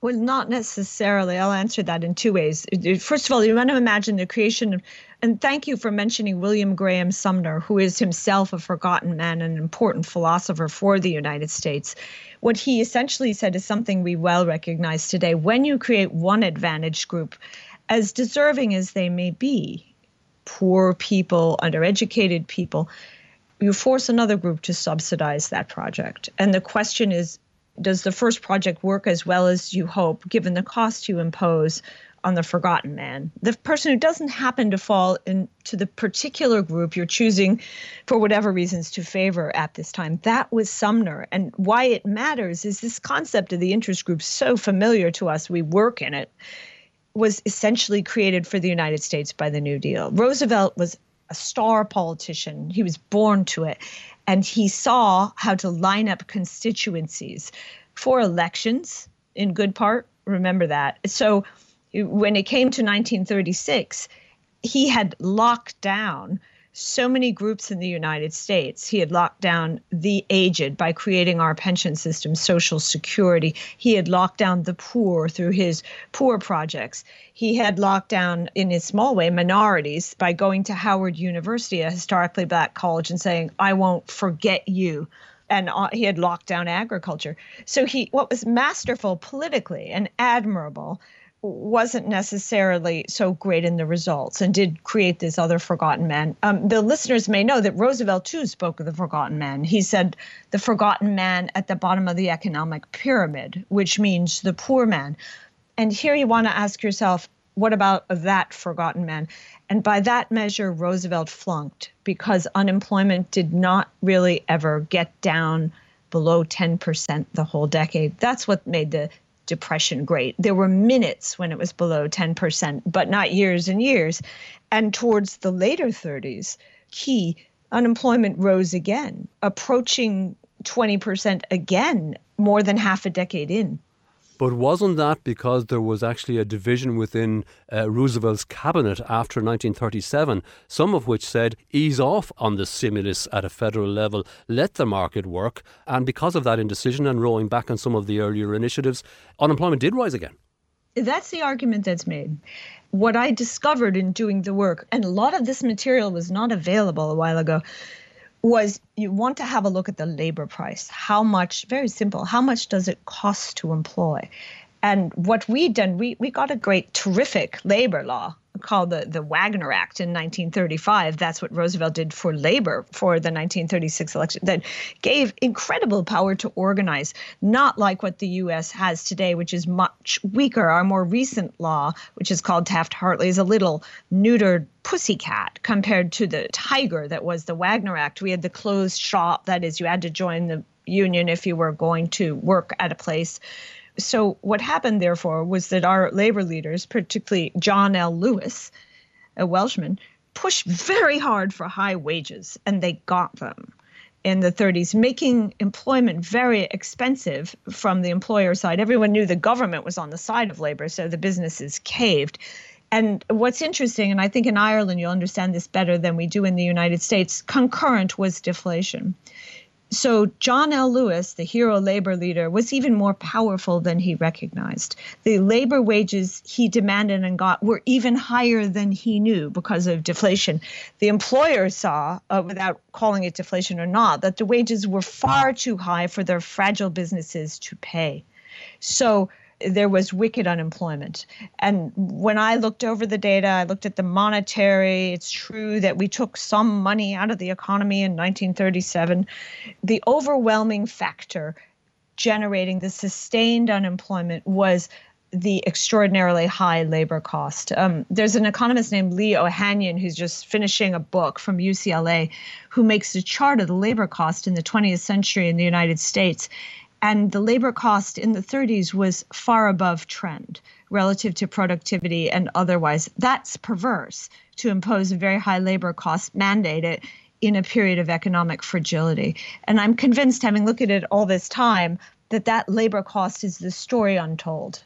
Well, not necessarily. I'll answer that in two ways. First of all, you want to imagine the creation of, and thank you for mentioning William Graham Sumner, who is himself a forgotten man and an important philosopher for the United States. What he essentially said is something we well recognize today. When you create one advantaged group, as deserving as they may be, poor people, undereducated people, you force another group to subsidize that project. And the question is, does the first project work as well as you hope, given the cost you impose on the forgotten man? The person who doesn't happen to fall into the particular group you're choosing for whatever reasons to favor at this time. That was Sumner. And why it matters is this concept of the interest group, so familiar to us, we work in it, was essentially created for the United States by the New Deal. Roosevelt was a star politician. He was born to it. And he saw how to line up constituencies for elections, in good part. Remember that. So when it came to nineteen thirty-six, he had locked down so many groups in the United States. He had locked down the aged by creating our pension system, Social Security. He had locked down the poor through his poor projects. He had locked down, in a small way, minorities by going to Howard University, a historically black college, and saying, I won't forget you. And he had locked down agriculture. So he, what was masterful politically and admirable wasn't necessarily so great in the results and did create this other forgotten man. Um, the listeners may know that Roosevelt, too, spoke of the forgotten man. He said the forgotten man at the bottom of the economic pyramid, which means the poor man. And here you want to ask yourself, what about that forgotten man? And by that measure, Roosevelt flunked because unemployment did not really ever get down below ten percent the whole decade. That's what made the Depression great. There were minutes when it was below ten percent, but not years and years. And towards the later thirties, key, unemployment rose again, approaching twenty percent again, more than half a decade in. But wasn't that because there was actually a division within uh, Roosevelt's cabinet after nineteen thirty-seven, some of which said, ease off on the stimulus at a federal level, let the market work. And because of that indecision and rowing back on some of the earlier initiatives, unemployment did rise again. That's the argument that's made. What I discovered in doing the work, and a lot of this material was not available a while ago, was you want to have a look at the labor price. How much, very simple, how much does it cost to employ? And what we'd done, we, we got a great, terrific labor law called the, the Wagner Act in nineteen thirty-five. That's what Roosevelt did for labor for the nineteen thirty-six election, that gave incredible power to organize, not like what the U S has today, which is much weaker. Our more recent law, which is called Taft-Hartley, is a little neutered pussycat compared to the tiger that was the Wagner Act. We had the closed shop, that is, you had to join the union if you were going to work at a place. So what happened, therefore, was that our labor leaders, particularly John L. Lewis, a Welshman, pushed very hard for high wages, and they got them in the thirties, making employment very expensive from the employer side. Everyone knew the government was on the side of labor, so the businesses caved. And what's interesting, and I think in Ireland you'll understand this better than we do in the United States, concurrent was deflation. So John L. Lewis, the hero labor leader, was even more powerful than he recognized. The labor wages he demanded and got were even higher than he knew because of deflation. The employers saw, uh, without calling it deflation or not, that the wages were far too high for their fragile businesses to pay. So there was wicked unemployment. And when I looked over the data, I looked at the monetary. It's true that we took some money out of the economy in nineteen thirty-seven. The overwhelming factor generating the sustained unemployment was the extraordinarily high labor cost. Um, there's an economist named Lee Ohanian who's just finishing a book from U C L A who makes a chart of the labor cost in the twentieth century in the United States. And the labor cost in the thirties was far above trend relative to productivity and otherwise. That's perverse to impose a very high labor cost mandate in a period of economic fragility. And I'm convinced, having looked at it all this time, that that labor cost is the story untold.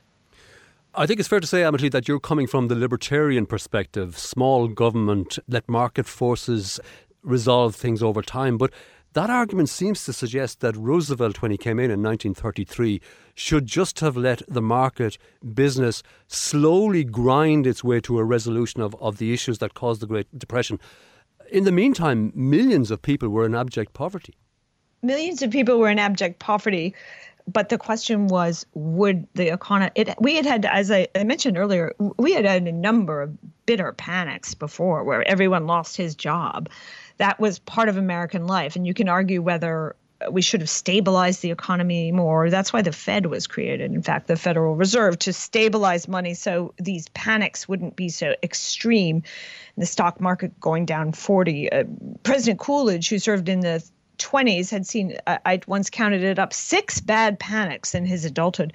I think it's fair to say, Amity, that you're coming from the libertarian perspective, small government, let market forces resolve things over time. But That argument seems to suggest that Roosevelt, when he came in in nineteen thirty-three, should just have let the market business slowly grind its way to a resolution of, of the issues that caused the Great Depression. In the meantime, millions of people were in abject poverty. Millions of people were in abject poverty. But the question was, would the economy, it, we had had, as I, I mentioned earlier, we had had a number of bitter panics before where everyone lost his job. That was part of American life. And you can argue whether we should have stabilized the economy more. That's why the Fed was created, in fact, the Federal Reserve, to stabilize money so these panics wouldn't be so extreme. The stock market going down forty. Uh, President Coolidge, who served in the twenties, had seen, I, I once counted it up, six bad panics in his adulthood.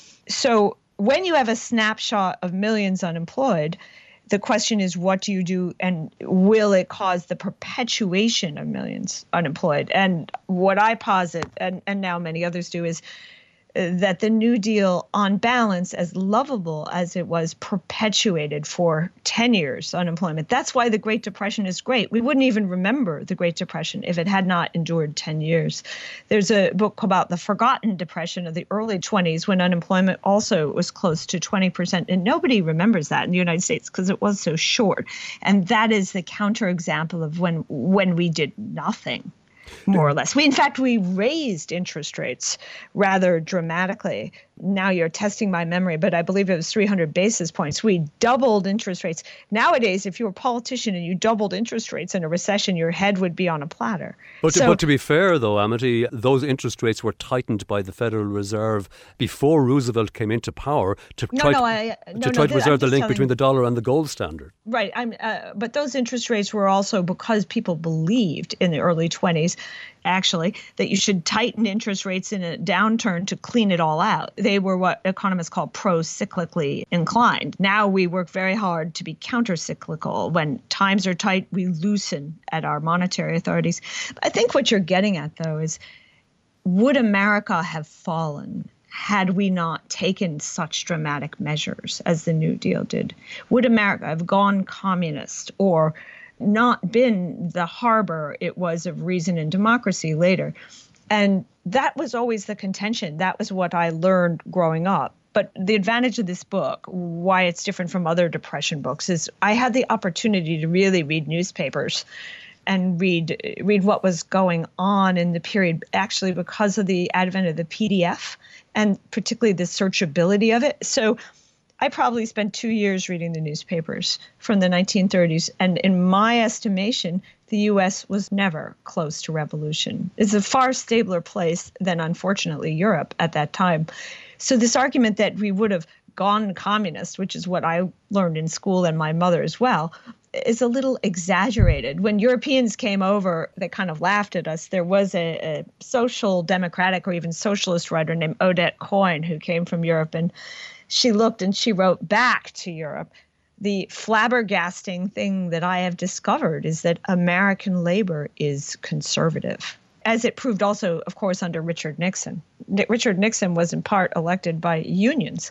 So when you have a snapshot of millions unemployed, the question is, what do you do, and will it cause the perpetuation of millions unemployed? And what I posit, and, and now many others do, is that the New Deal, on balance, as lovable as it was, perpetuated for ten years unemployment. That's why the Great Depression is great. We wouldn't even remember the Great Depression if it had not endured ten years. There's a book about the Forgotten Depression of the early twenties, when unemployment also was close to twenty percent. And nobody remembers that in the United States because it was so short. And that is the counterexample of when when we did nothing. More or less. We, in fact, we raised interest rates rather dramatically. Now you're testing my memory, but I believe it was three hundred basis points. We doubled interest rates. Nowadays, if you were a politician and you doubled interest rates in a recession, your head would be on a platter. But, so, to, but to be fair, though, Amity, those interest rates were tightened by the Federal Reserve before Roosevelt came into power to no, try no, to, I, no, to, no, try to th- preserve the link telling, between the dollar and the gold standard. Right. I'm, uh, but those interest rates were also because people believed in the early twenties, actually, that you should tighten interest rates in a downturn to clean it all out. They were what economists call pro-cyclically inclined. Now we work very hard to be counter-cyclical. When times are tight, we loosen at our monetary authorities. I think what you're getting at, though, is would America have fallen had we not taken such dramatic measures as the New Deal did? Would America have gone communist or not been the harbor it was of reason and democracy later? And that was always the contention. That was what I learned growing up. But the advantage of this book, why it's different from other Depression books, is I had the opportunity to really read newspapers and read read what was going on in the period, actually because of the advent of the P D F and particularly the searchability of it. So I probably spent two years reading the newspapers from the nineteen thirties. And in my estimation, the U S was never close to revolution. It's a far stabler place than, unfortunately, Europe at that time. So this argument that we would have gone communist, which is what I learned in school and my mother as well, is a little exaggerated. When Europeans came over, they kind of laughed at us. There was a, a social democratic or even socialist writer named Odette Coyne who came from Europe, and she looked and she wrote back to Europe. The flabbergasting thing that I have discovered is that American labor is conservative, as it proved also, of course, under Richard Nixon. Richard Nixon was in part elected by unions.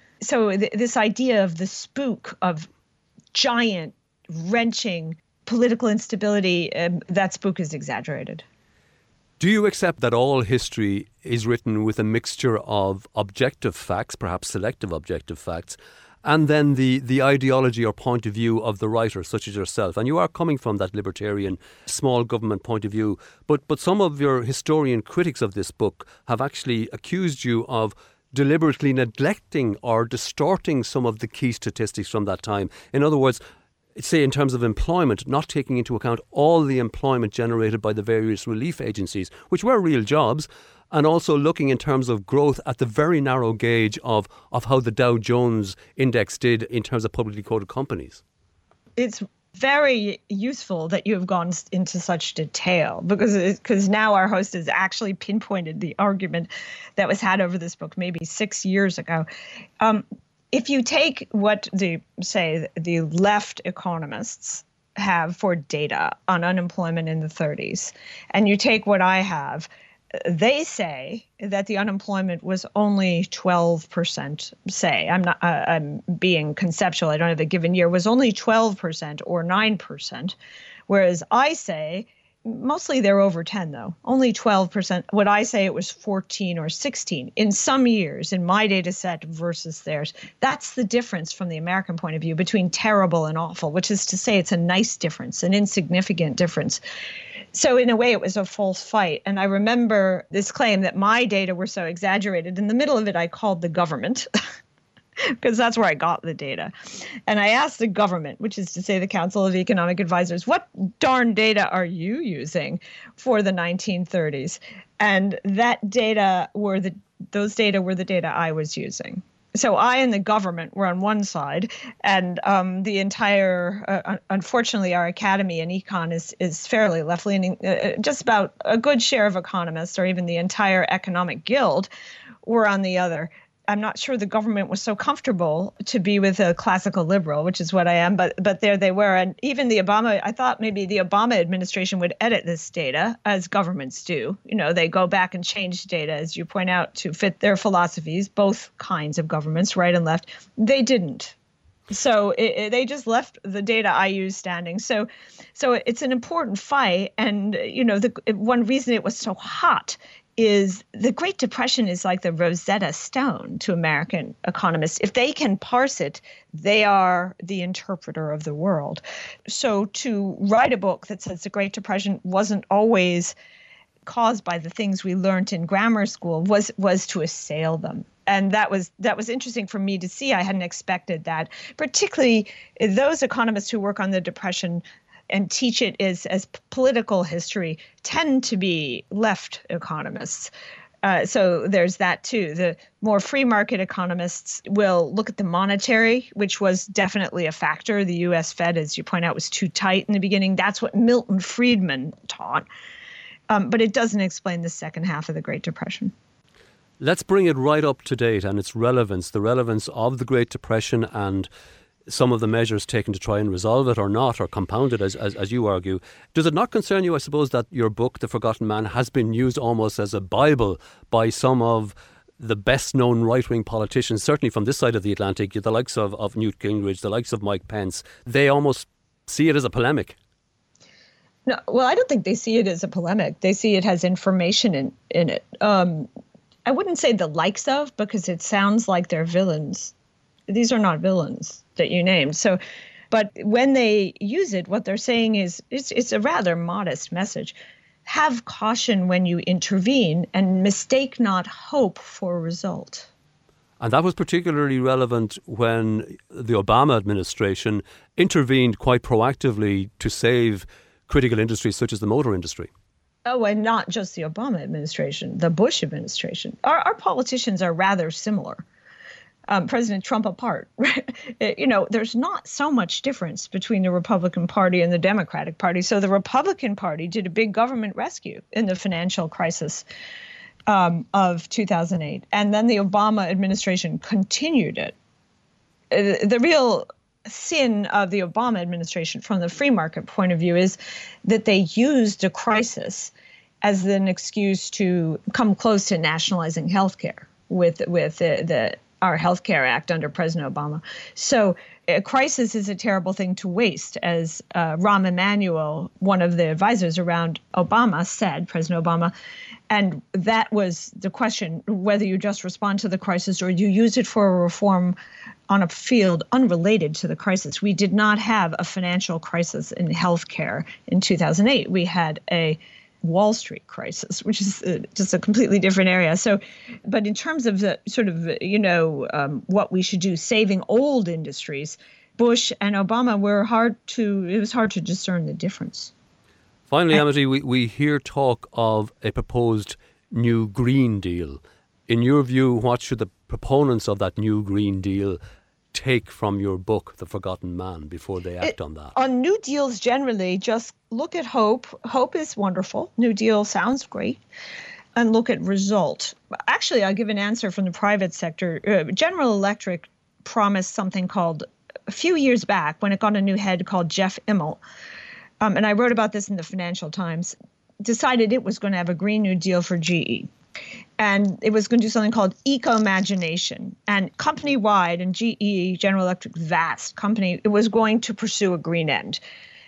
So th- this idea of the spook of giant, wrenching political instability, um, that spook is exaggerated. Do you accept that all history is written with a mixture of objective facts, perhaps selective objective facts, and then the, the ideology or point of view of the writer, such as yourself? And you are coming from that libertarian, small government point of view. But, but some of your historian critics of this book have actually accused you of deliberately neglecting or distorting some of the key statistics from that time. In other words, say in terms of employment, not taking into account all the employment generated by the various relief agencies, which were real jobs, and also looking in terms of growth at the very narrow gauge of, of how the Dow Jones index did in terms of publicly quoted companies. It's very useful that you have gone into such detail, because because now our host has actually pinpointed the argument that was had over this book maybe six years ago. Um, if you take what the, say, the left economists have for data on unemployment in the thirties, and you take what I have, they say that the unemployment was only twelve percent, say, I'm not, uh, I'm being conceptual, I don't have a given year, was only twelve percent or nine percent, whereas I say Mostly they're over ten, though. Only twelve percent. Would I say it was fourteen or sixteen in some years in my data set versus theirs? That's the difference from the American point of view between terrible and awful, which is to say it's a nice difference, an insignificant difference. So in a way, it was a false fight. And I remember this claim that my data were so exaggerated. In the middle of it, I called the government. Because that's where I got the data. And I asked the government, which is to say the Council of Economic Advisors, what darn data are you using for the nineteen thirties? And that data were the those data were the data I was using. So I and the government were on one side, and um, the entire, uh, unfortunately, our academy in econ is is fairly left-leaning. Uh, just about a good share of economists, or even the entire economic guild, were on the other. I'm not sure the government was so comfortable to be with a classical liberal, which is what I am, but but there they were. And even the Obama, I thought maybe the Obama administration would edit this data, as governments do. You know, they go back and change data, as you point out, to fit their philosophies, both kinds of governments, right and left. They didn't. So it, it, they just left the data I use standing. So so it's an important fight. And, you know, the one reason it was so hot is the Great Depression is like the Rosetta Stone to American economists. If they can parse it, they are the interpreter of the world. So to write a book that says the Great Depression wasn't always caused by the things we learned in grammar school was was to assail them. And that was that was interesting for me to see. I hadn't expected that, particularly those economists who work on the Depression and teach it as, as political history tend to be left economists. Uh, so there's that too. The more free market economists will look at the monetary, which was definitely a factor. The U S Fed, as you point out, was too tight in the beginning. That's what Milton Friedman taught. Um, but it doesn't explain the second half of the Great Depression. Let's bring it right up to date and its relevance, the relevance of the Great Depression and some of the measures taken to try and resolve it or not, or compound it, as, as as you argue. Does it not concern you, I suppose, that your book, The Forgotten Man, has been used almost as a Bible by some of the best-known right-wing politicians, certainly from this side of the Atlantic, the likes of, of Newt Gingrich, the likes of Mike Pence? They almost see it as a polemic. No, well, I don't think they see it as a polemic. They see it has information in, in it. Um, I wouldn't say the likes of, because it sounds like they're villains. These are not villains that you named. So, but when they use it, what they're saying is it's, it's a rather modest message. Have caution when you intervene and mistake not hope for a result. And that was particularly relevant when the Obama administration intervened quite proactively to save critical industries such as the motor industry. Oh, and not just the Obama administration, the Bush administration. Our, our politicians are rather similar. Um, President Trump apart. You know, there's not so much difference between the Republican Party and the Democratic Party. So the Republican Party did a big government rescue in the financial crisis um, of two thousand eight. And then the Obama administration continued it. Uh, the real sin of the Obama administration from the free market point of view is that they used a crisis as an excuse to come close to nationalizing healthcare with, with the, the our Health Care Act under President Obama. So a crisis is a terrible thing to waste, as uh, Rahm Emanuel, one of the advisors around Obama, said, President Obama. And that was the question, whether you just respond to the crisis or you use it for a reform on a field unrelated to the crisis. We did not have a financial crisis in healthcare in two thousand eight. We had a Wall Street crisis, which is uh, just a completely different area. So, but in terms of the sort of, you know, um, what we should do, saving old industries, Bush and Obama were hard to, it was hard to discern the difference. Finally, Amity, we, we hear talk of a proposed new Green Deal. In your view, what should the proponents of that new Green Deal take from your book, The Forgotten Man, before they act it, on that? On New Deals generally, just look at hope. Hope is wonderful. New Deal sounds great. And look at result. Actually, I'll give an answer from the private sector. Uh, General Electric promised something called, a few years back, when it got a new head called Jeff Immelt, um, and I wrote about this in the Financial Times, decided it was going to have a Green New Deal for G E. And it was going to do something called eco-imagination. And company-wide, and G E, General Electric, vast company, it was going to pursue a green end.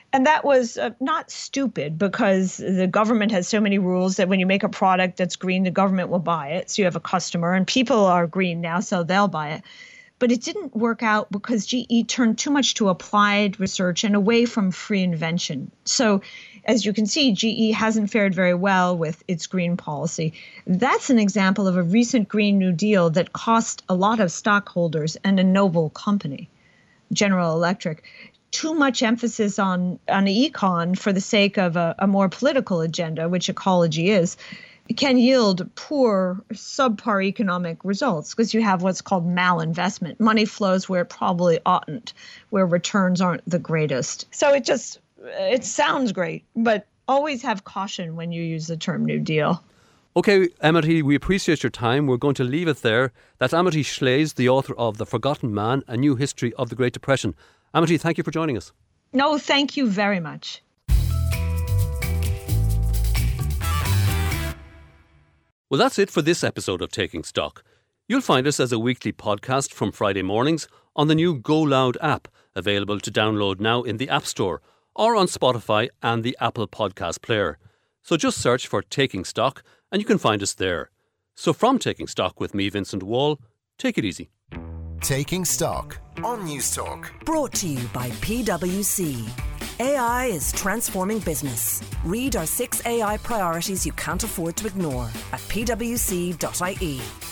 And that was uh, not stupid, because the government has so many rules that when you make a product that's green, the government will buy it. So you have a customer, and people are green now, so they'll buy it. But it didn't work out because G E turned too much to applied research and away from free invention. So as you can see, G E hasn't fared very well with its green policy. That's an example of a recent Green New Deal that cost a lot of stockholders and a noble company, General Electric. Too much emphasis on, on econ for the sake of a, a more political agenda, which ecology is, can yield poor, subpar economic results, because you have what's called malinvestment. Money flows where it probably oughtn't, where returns aren't the greatest. So it just, it sounds great, but always have caution when you use the term New Deal. Okay, Amity, we appreciate your time. We're going to leave it there. That's Amity Shlaes, the author of The Forgotten Man, A New History of the Great Depression. Amity, thank you for joining us. No, thank you very much. Well, that's it for this episode of Taking Stock. You'll find us as a weekly podcast from Friday mornings on the new Go Loud app, available to download now in the App Store, or on Spotify and the Apple Podcast Player. So just search for Taking Stock and you can find us there. So from Taking Stock with me, Vincent Wall, take it easy. Taking Stock on News Talk. Brought to you by P W C. A I is transforming business. Read our six A I priorities you can't afford to ignore at p w c dot i e.